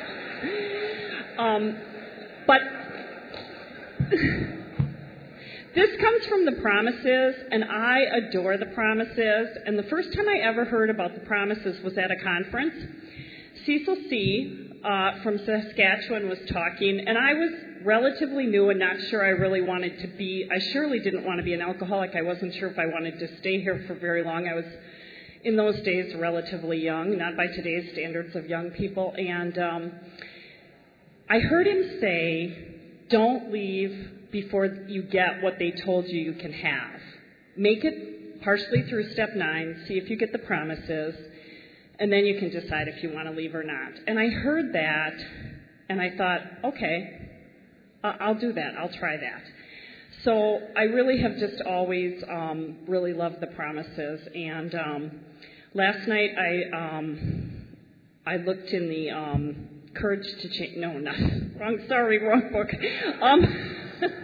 um, but This comes from the Promises, and I adore the Promises. And the first time I ever heard about the Promises was at a conference. Cecil C. Uh, from Saskatchewan was talking, and I was relatively new and not sure I really wanted to be. I surely didn't want to be an alcoholic. I wasn't sure if I wanted to stay here for very long. I was, in those days, relatively young, not by today's standards of young people. And um, I heard him say, don't leave before you get what they told you you can have. Make it partially through step nine, see if you get the promises, and then you can decide if you want to leave or not. And I heard that, and I thought, okay, I'll do that. I'll try that. So I really have just always um, really loved the promises. And um, last night I um, I looked in the um, Courage to Change. No, not wrong. Sorry, wrong book. Um,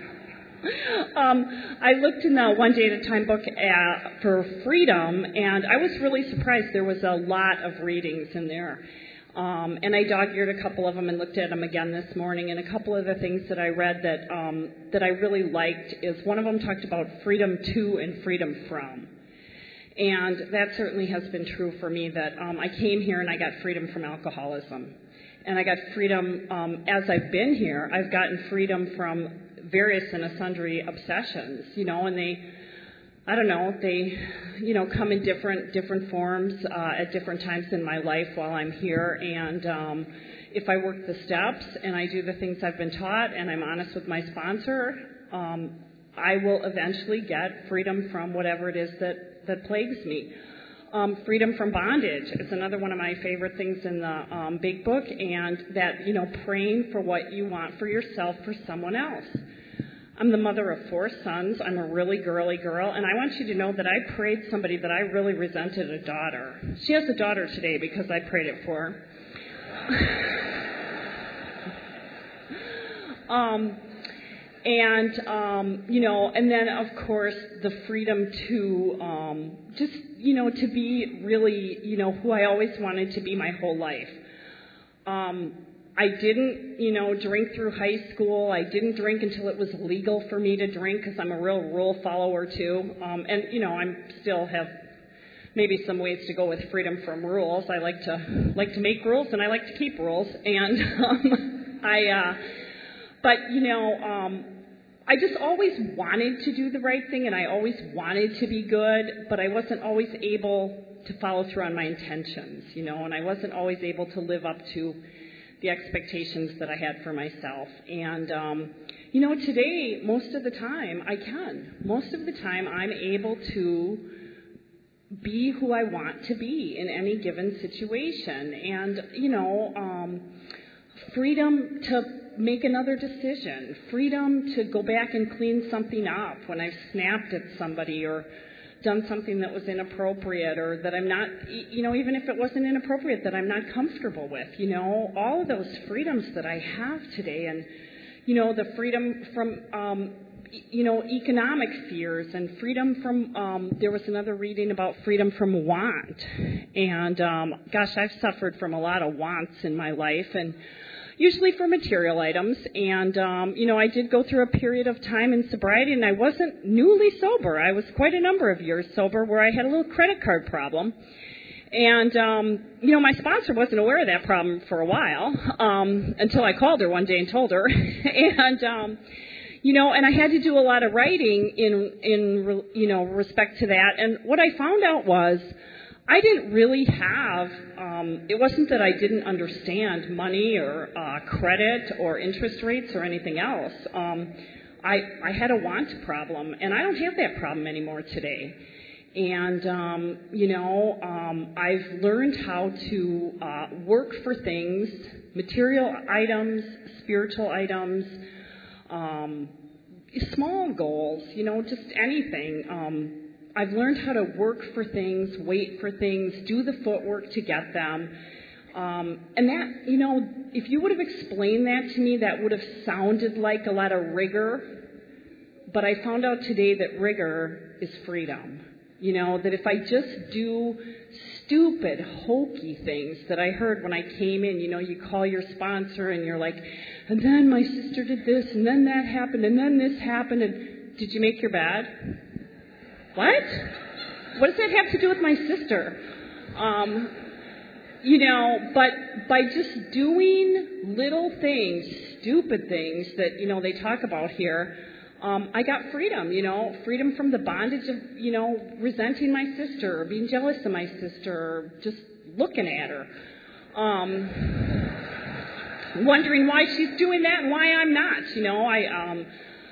um, I looked in the One Day at a Time book at, for freedom, and I was really surprised. There was a lot of readings in there. Um, and I dog-eared a couple of them and looked at them again this morning. And a couple of the things that I read that um, that I really liked is one of them talked about freedom to and freedom from. And that certainly has been true for me, that um, I came here and I got freedom from alcoholism. And I got freedom, um, as I've been here, I've gotten freedom from various and sundry obsessions, you know, and they, I don't know, they, you know, come in different different forms uh, at different times in my life while I'm here. And um, if I work the steps and I do the things I've been taught and I'm honest with my sponsor, um, I will eventually get freedom from whatever it is that, that plagues me. Um, freedom from bondage is another one of my favorite things in the um, big book, and that, you know, praying for what you want for yourself for someone else. I'm the mother of four sons. I'm a really girly girl, and I want you to know that I prayed somebody that I really resented a daughter. She has a daughter today because I prayed it for her. um, and, um, you know, and then, of course, the freedom to um, just, you know, to be really, you know, who I always wanted to be my whole life. Um, I didn't, you know, drink through high school. I didn't drink until it was legal for me to drink because I'm a real rule follower, too. Um, and, you know, I still have maybe some ways to go with freedom from rules. I like to like to make rules, and I like to keep rules. And um, I, uh, but, you know, um, I just always wanted to do the right thing, and I always wanted to be good, but I wasn't always able to follow through on my intentions, you know, and I wasn't always able to live up to the expectations that I had for myself. And, um, you know, today, most of the time, I can. Most of the time, I'm able to be who I want to be in any given situation. And, you know, um, freedom to make another decision, freedom to go back and clean something up when I've snapped at somebody or done something that was inappropriate, or that I'm not, you know, even if it wasn't inappropriate, that I'm not comfortable with, you know, all of those freedoms that I have today. And, you know, the freedom from, um, you know, economic fears, and freedom from, um, there was another reading about freedom from want. And, um, gosh, I've suffered from a lot of wants in my life, and usually for material items. And, um, you know, I did go through a period of time in sobriety, and I wasn't newly sober. I was quite a number of years sober, where I had a little credit card problem. And, um, you know, my sponsor wasn't aware of that problem for a while, um, until I called her one day and told her. and, um, you know, and I had to do a lot of writing in, in, you know, respect to that. And what I found out was, I didn't really have, um, it wasn't that I didn't understand money or uh, credit or interest rates or anything else. Um, I, I had a want problem, and I don't have that problem anymore today. And, um, you know, um, I've learned how to uh, work for things, material items, spiritual items, um, small goals, you know, just anything. Um, I've learned how to work for things, wait for things, do the footwork to get them. Um, and that, you know, if you would have explained that to me, that would have sounded like a lot of rigor. But I found out today that rigor is freedom. You know, that if I just do stupid, hokey things that I heard when I came in, you know, you call your sponsor and you're like, and then my sister did this, and then that happened, and then this happened, and Did you make your bed? What? What does that have to do with my sister? Um, you know, but by just doing little things, stupid things that, you know, they talk about here, um, I got freedom, you know, freedom from the bondage of, you know, resenting my sister, or being jealous of my sister, or just looking at her. Um, wondering why she's doing that and why I'm not, you know, I, um,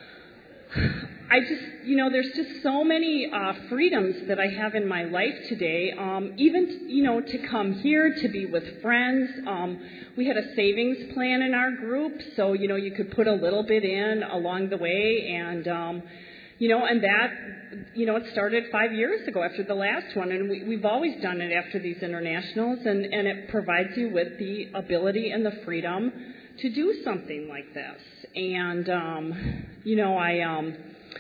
I just, you know, there's just so many uh, freedoms that I have in my life today. Um, even, you know, to come here, to be with friends. Um, we had a savings plan in our group, so, you know, you could put a little bit in along the way. And, um, you know, and that, you know, it started five years ago after the last one. And we, we've always done it after these internationals. And, and it provides you with the ability and the freedom to do something like this. And, um, you know, I... Um,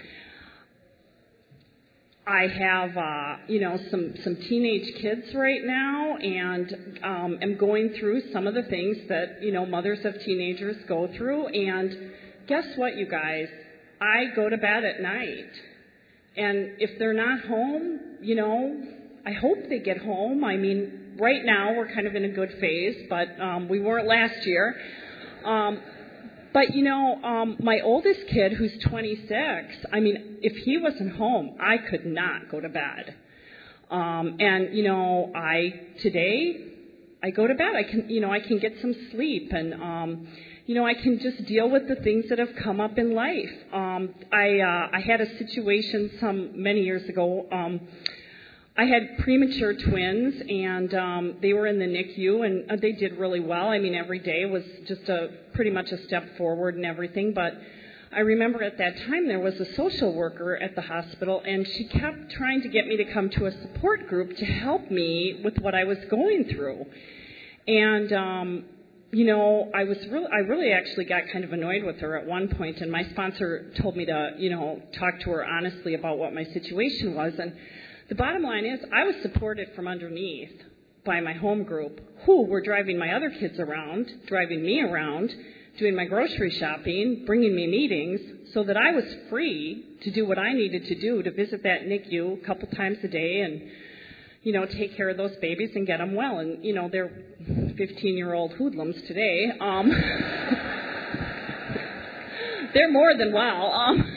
I have, uh, you know, some, some teenage kids right now, and um, am going through some of the things that, you know, mothers of teenagers go through. And guess what, you guys? I go to bed at night. And if they're not home, you know, I hope they get home. I mean, right now we're kind of in a good phase, but um, we weren't last year. Um, But, you know, um, my oldest kid, who's twenty-six, I mean, if he wasn't home, I could not go to bed. Um, and, you know, I, today, I go to bed. I can, you know, I can get some sleep, and, um, you know, I can just deal with the things that have come up in life. Um, I, uh, I had a situation some, many years ago. Um, I had premature twins, and um, they were in the N I C U, and uh, they did really well. I mean, every day was just a pretty much a step forward and everything. But I remember at that time there was a social worker at the hospital, and she kept trying to get me to come to a support group to help me with what I was going through. And um, you know, I was really, I really actually got kind of annoyed with her at one point, and my sponsor told me to, you know, talk to her honestly about what my situation was. And the bottom line is, I was supported from underneath by my home group, who were driving my other kids around, driving me around, doing my grocery shopping, bringing me meetings, so that I was free to do what I needed to do to visit that N I C U a couple times a day and, you know, take care of those babies and get them well. And, you know, they're fifteen-year-old hoodlums today. Um, they're more than well. Um,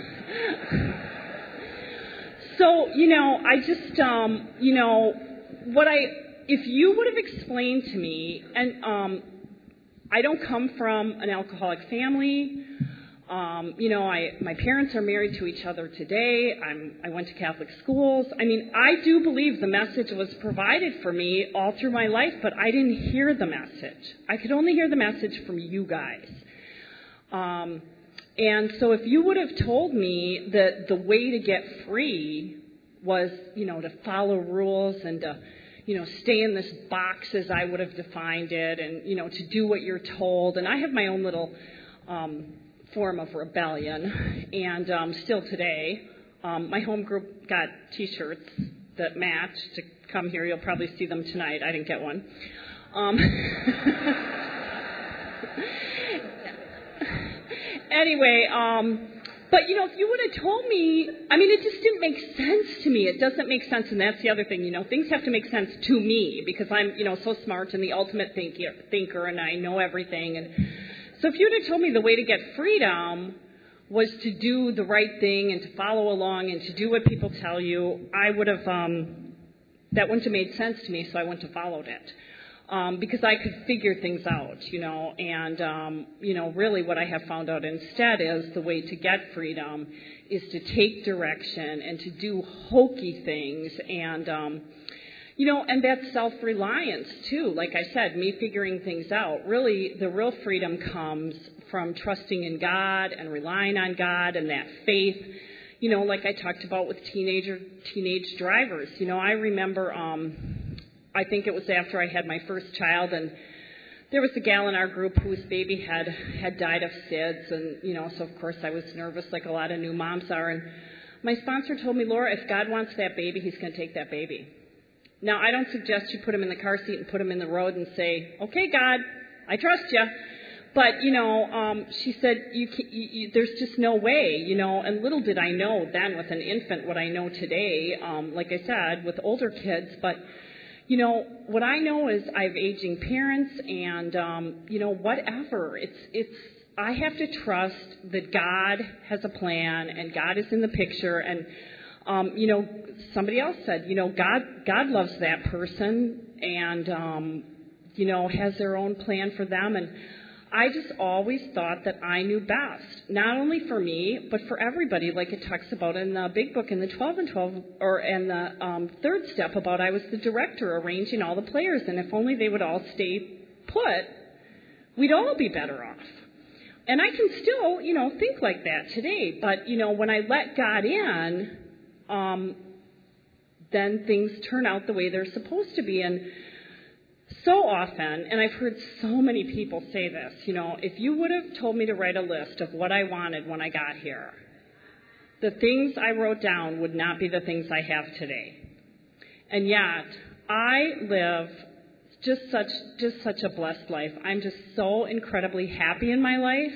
So, you know, I just, um, you know, what I, if you would have explained to me, and um, I don't come from an alcoholic family. Um, you know, I, my parents are married to each other today. I'm, I went to Catholic schools. I mean, I do believe the message was provided for me all through my life, but I didn't hear the message. I could only hear the message from you guys. Um, And so if you would have told me that the way to get free was, you know, to follow rules and to, you know, stay in this box as I would have defined it, and, you know, to do what you're told. And I have my own little um, form of rebellion. And um, still today, um, my home group got T-shirts that match to come here. You'll probably see them tonight. I didn't get one. Um Anyway, um, but, you know, if you would have told me, I mean, it just didn't make sense to me. It doesn't make sense, and that's the other thing, you know. Things have to make sense to me because I'm, you know, so smart and the ultimate thinker, thinker and I know everything. And so if you would have told me the way to get freedom was to do the right thing and to follow along and to do what people tell you, I would have, um, that wouldn't have made sense to me, so I wouldn't have followed it. Um, because I could figure things out, you know, and, um, you know, really what I have found out instead is the way to get freedom is to take direction and to do hokey things and, um, you know, and that's self-reliance too. Like I said, me figuring things out. Really, the real freedom comes from trusting in God and relying on God and that faith, you know, like I talked about with teenager, teenage drivers. You know, I remember, um, I think it was after I had my first child, and there was a gal in our group whose baby had, had died of S I D S, and, you know, so of course I was nervous like a lot of new moms are, and my sponsor told me, Laura, if God wants that baby, he's going to take that baby. Now, I don't suggest you put him in the car seat and put him in the road and say, okay, God, I trust you, But, you know, um, she said, you, can, you, you, there's just no way, you know, and little did I know then with an infant what I know today, um, like I said, with older kids. But, you know, what I know is I have aging parents and, um, you know, whatever. It's, it's, I have to trust that God has a plan and God is in the picture. And, um, you know, somebody else said, you know, God, God loves that person and, um, you know, has their own plan for them. And I just always thought that I knew best, not only for me, but for everybody, like it talks about in the big book in the twelve and twelve, or in the um, third step about I was the director arranging all the players, and if only they would all stay put, we'd all be better off. And I can still, you know, think like that today, but, you know, when I let God in, um, then things turn out the way they're supposed to be. And so often, and I've heard so many people say this, you know, if you would have told me to write a list of what I wanted when I got here, the things I wrote down would not be the things I have today. And yet, I live just such just such a blessed life. I'm just so incredibly happy in my life,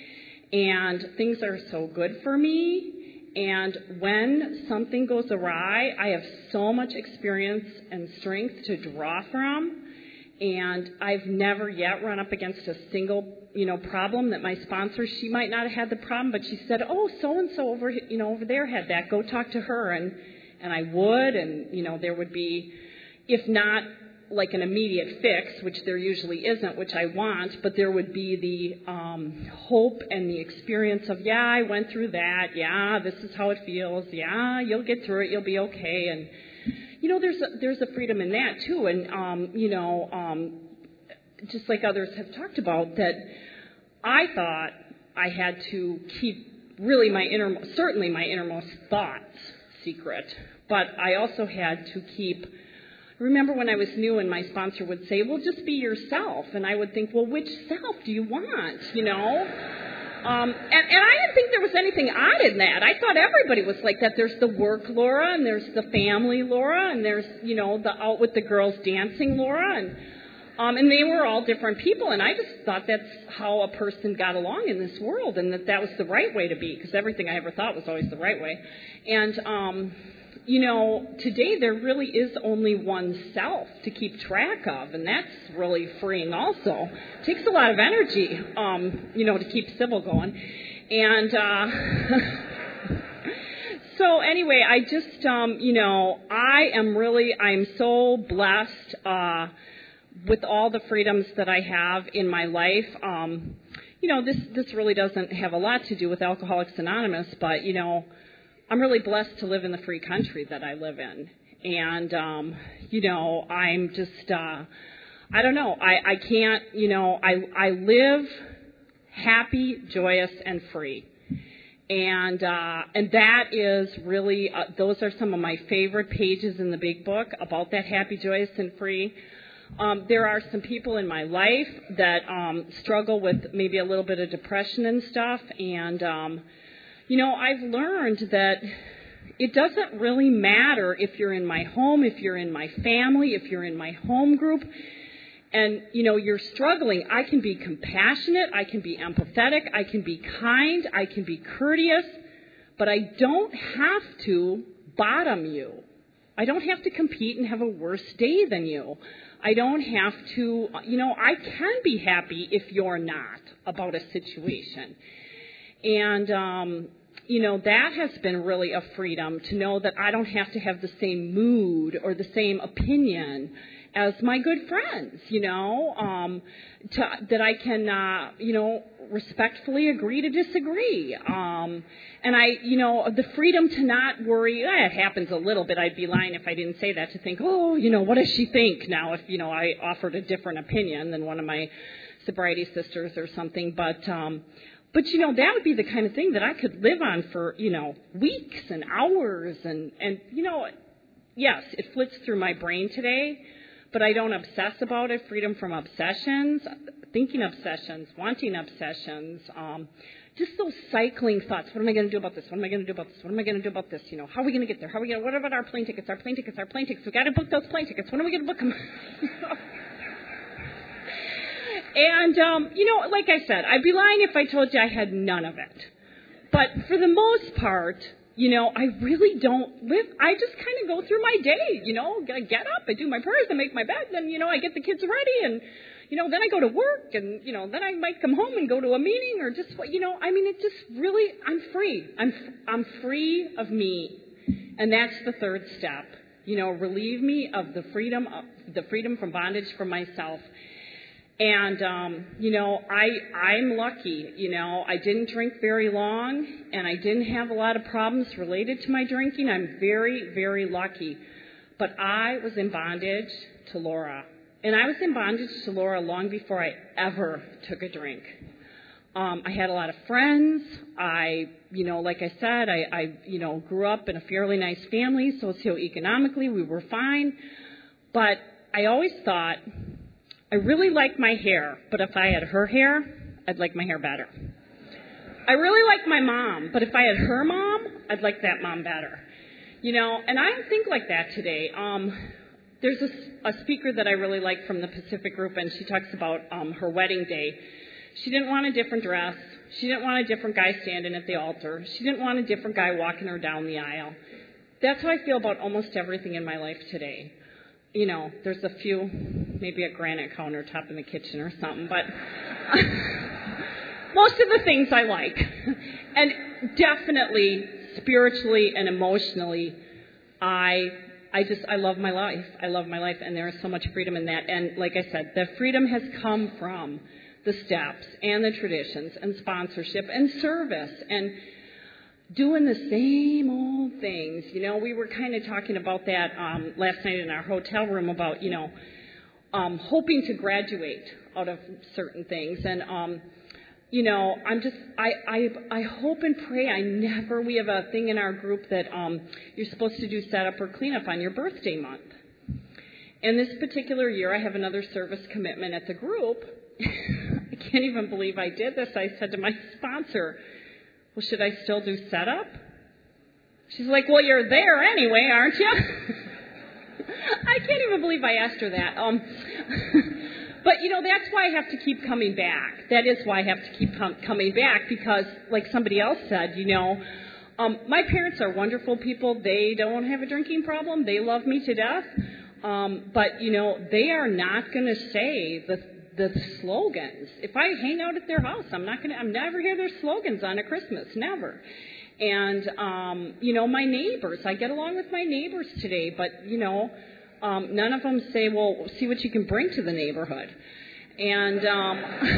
and things are so good for me. And when something goes awry, I have so much experience and strength to draw from. And I've never yet run up against a single, you know, problem that my sponsor, she might not have had the problem, but she said, oh, so-and-so over, you know, over there had that. Go talk to her. And, and I would, and, you know, there would be, if not like an immediate fix, which there usually isn't, which I want, but there would be the um, hope and the experience of, yeah, I went through that. Yeah, this is how it feels. Yeah, you'll get through it. You'll be okay. And, you know, there's a, there's a freedom in that, too. And, um, you know, um, just like others have talked about, that I thought I had to keep really my innermost, certainly my innermost thoughts secret. But I also had to keep, I remember when I was new and my sponsor would say, well, just be yourself. And I would think, well, which self do you want, you know? Um, and, and I didn't think there was anything odd in that. I thought everybody was like that. There's the work Laura, and there's the family Laura, and there's, you know, the out with the girls dancing Laura, and um, and they were all different people. And I just thought that's how a person got along in this world, and that that was the right way to be, because everything I ever thought was always the right way. And um, you know, today there really is only one self to keep track of, and that's really freeing also. It takes a lot of energy, um, you know, to keep civil going. And uh, so anyway, I just, um, you know, I am really, I'm so blessed uh, with all the freedoms that I have in my life. Um, you know, this, this really doesn't have a lot to do with Alcoholics Anonymous, but, you know, I'm really blessed to live in the free country that I live in. And, um, you know, I'm just, uh, I don't know, I, I can't, you know, I, I live happy, joyous, and free. And, uh, and that is really, uh, those are some of my favorite pages in the big book about that happy, joyous, and free. Um, there are some people in my life that um, struggle with maybe a little bit of depression and stuff, and, um, you know, I've learned that it doesn't really matter if you're in my home, if you're in my family, if you're in my home group, and, you know, you're struggling. I can be compassionate, I can be empathetic, I can be kind, I can be courteous, but I don't have to bottom you. I don't have to compete and have a worse day than you. I don't have to, you know, I can be happy if you're not about a situation. And, um, you know, that has been really a freedom to know that I don't have to have the same mood or the same opinion as my good friends, you know, um, to, that I can, uh, you know, respectfully agree to disagree. Um, and I, you know, the freedom to not worry, eh, it happens a little bit. I'd be lying if I didn't say that, to think, oh, you know, what does she think now if, you know, I offered a different opinion than one of my sobriety sisters or something. But, um, But, you know, that would be the kind of thing that I could live on for, you know, weeks and hours. And, and, you know, yes, it flits through my brain today, but I don't obsess about it. Freedom from obsessions, thinking obsessions, wanting obsessions, um, just those cycling thoughts. What am I going to do about this? What am I going to do about this? What am I going to do about this? You know, how are we going to get there? How are we going to, what about our plane tickets? Our plane tickets, our plane tickets. We've got to book those plane tickets. When are we going to book them? And, um, you know, like I said, I'd be lying if I told you I had none of it. But for the most part, you know, I really don't live, I just kind of go through my day, you know, I get up, I do my prayers, I make my bed, then, you know, I get the kids ready, and, you know, then I go to work, and, you know, then I might come home and go to a meeting, or just, you know, I mean, it just really, I'm free. I'm, I'm free of me. And that's the third step. You know, relieve me of the freedom, of the freedom from bondage for myself. And, um, you know, I, I'm lucky, you know, I didn't drink very long, and I didn't have a lot of problems related to my drinking. I'm very, very lucky. But I was in bondage to Laura. And I was in bondage to Laura long before I ever took a drink. Um, I had a lot of friends. I, you know, like I said, I, I, you know, grew up in a fairly nice family. Socioeconomically, we were fine. But I always thought, I really like my hair, but if I had her hair, I'd like my hair better. I really like my mom, but if I had her mom, I'd like that mom better. You know, and I don't think like that today. Um, there's a, a speaker that I really like from the Pacific Group, and she talks about um, her wedding day. She didn't want a different dress. She didn't want a different guy standing at the altar. She didn't want a different guy walking her down the aisle. That's how I feel about almost everything in my life today. You know, there's a few, maybe a granite countertop in the kitchen or something, but most of the things I like. And definitely, spiritually and emotionally, I I just, I love my life. I love my life, and there is so much freedom in that. And like I said, the freedom has come from the steps and the traditions and sponsorship and service and doing the same old things. You know, we were kind of talking about that um, last night in our hotel room about, you know, um, hoping to graduate out of certain things. And, um, you know, I'm just, I, I, I hope and pray I never, we have a thing in our group that um, you're supposed to do setup or cleanup on your birthday month. And this particular year, I have another service commitment at the group. I can't even believe I did this. I said to my sponsor, well, should I still do setup? She's like, well, you're there anyway, aren't you? I can't even believe I asked her that. Um, but, you know, that's why I have to keep coming back. That is why I have to keep com- coming back because, like somebody else said, you know, um, my parents are wonderful people. They don't have a drinking problem. They love me to death. Um, but, you know, they are not going to say the the slogans. If I hang out at their house, I'm not going to, I'm never hear their slogans on a Christmas, never. And, um, you know, my neighbors, I get along with my neighbors today, but, you know, um, none of them say, well, see what you can bring to the neighborhood. And, um,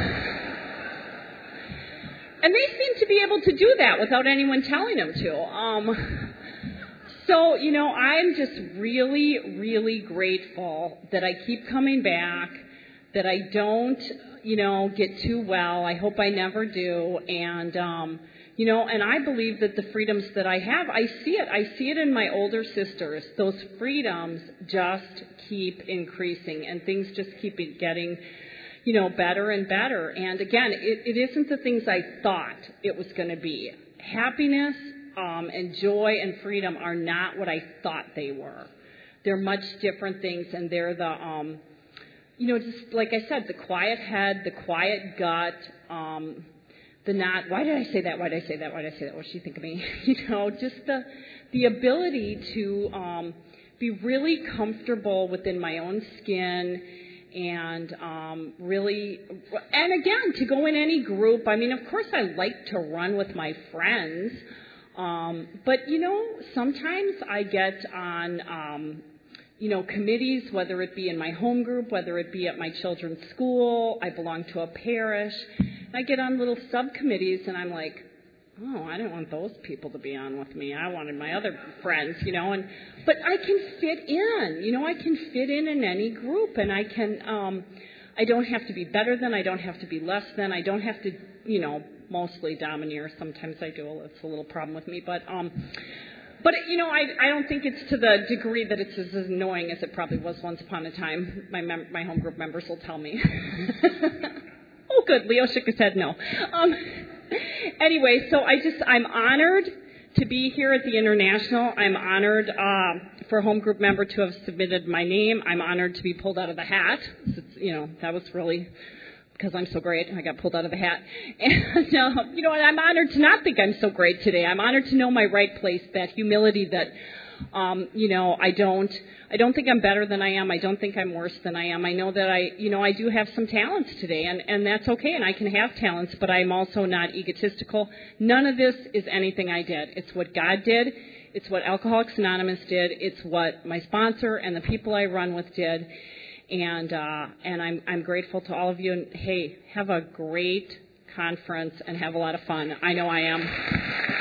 and they seem to be able to do that without anyone telling them to. Um, so, you know, I'm just really, really grateful that I keep coming back, that I don't, you know, get too well. I hope I never do. And, um, you know, and I believe that the freedoms that I have, I see it. I see it in my older sisters. Those freedoms just keep increasing, and things just keep getting, you know, better and better. And, again, it, it isn't the things I thought it was going to be. Happiness um, and joy and freedom are not what I thought they were. They're much different things, and they're the... Um, You know, just like I said, the quiet head, the quiet gut, um, the not, why did I say that? Why did I say that? Why did I say that? What did she think of me? You know, just the the ability to um, be really comfortable within my own skin and um, really, and again, to go in any group. I mean, of course, I like to run with my friends, um, but, you know, sometimes I get on... Um, you know, committees, whether it be in my home group, whether it be at my children's school. I belong to a parish. I get on little subcommittees, and I'm like, oh, I didn't want those people to be on with me. I wanted my other friends, you know. And but I can fit in. You know, I can fit in in any group, and I can. Um, I don't have to be better than. I don't have to be less than. I don't have to, you know, mostly domineer. Sometimes I do. It's a little problem with me, but. Um, But, you know, I, I don't think it's to the degree that it's as annoying as it probably was once upon a time. My mem- my home group members will tell me. Oh, good. Leo shook his head no. Um, anyway, so I just, I'm honored to be here at the International. I'm honored uh, for a home group member to have submitted my name. I'm honored to be pulled out of the hat. It's, you know, that was really because I'm so great. I got pulled out of the hat. And, uh, you know, and I'm honored to not think I'm so great today. I'm honored to know my right place, that humility that, um, you know, I don't, I don't think I'm better than I am. I don't think I'm worse than I am. I know that I, you know, I do have some talents today, and, and that's okay, and I can have talents, but I'm also not egotistical. None of this is anything I did. It's what God did. It's what Alcoholics Anonymous did. It's what my sponsor and the people I run with did. And uh, and I'm I'm grateful to all of you. And hey, have a great conference and have a lot of fun. I know I am.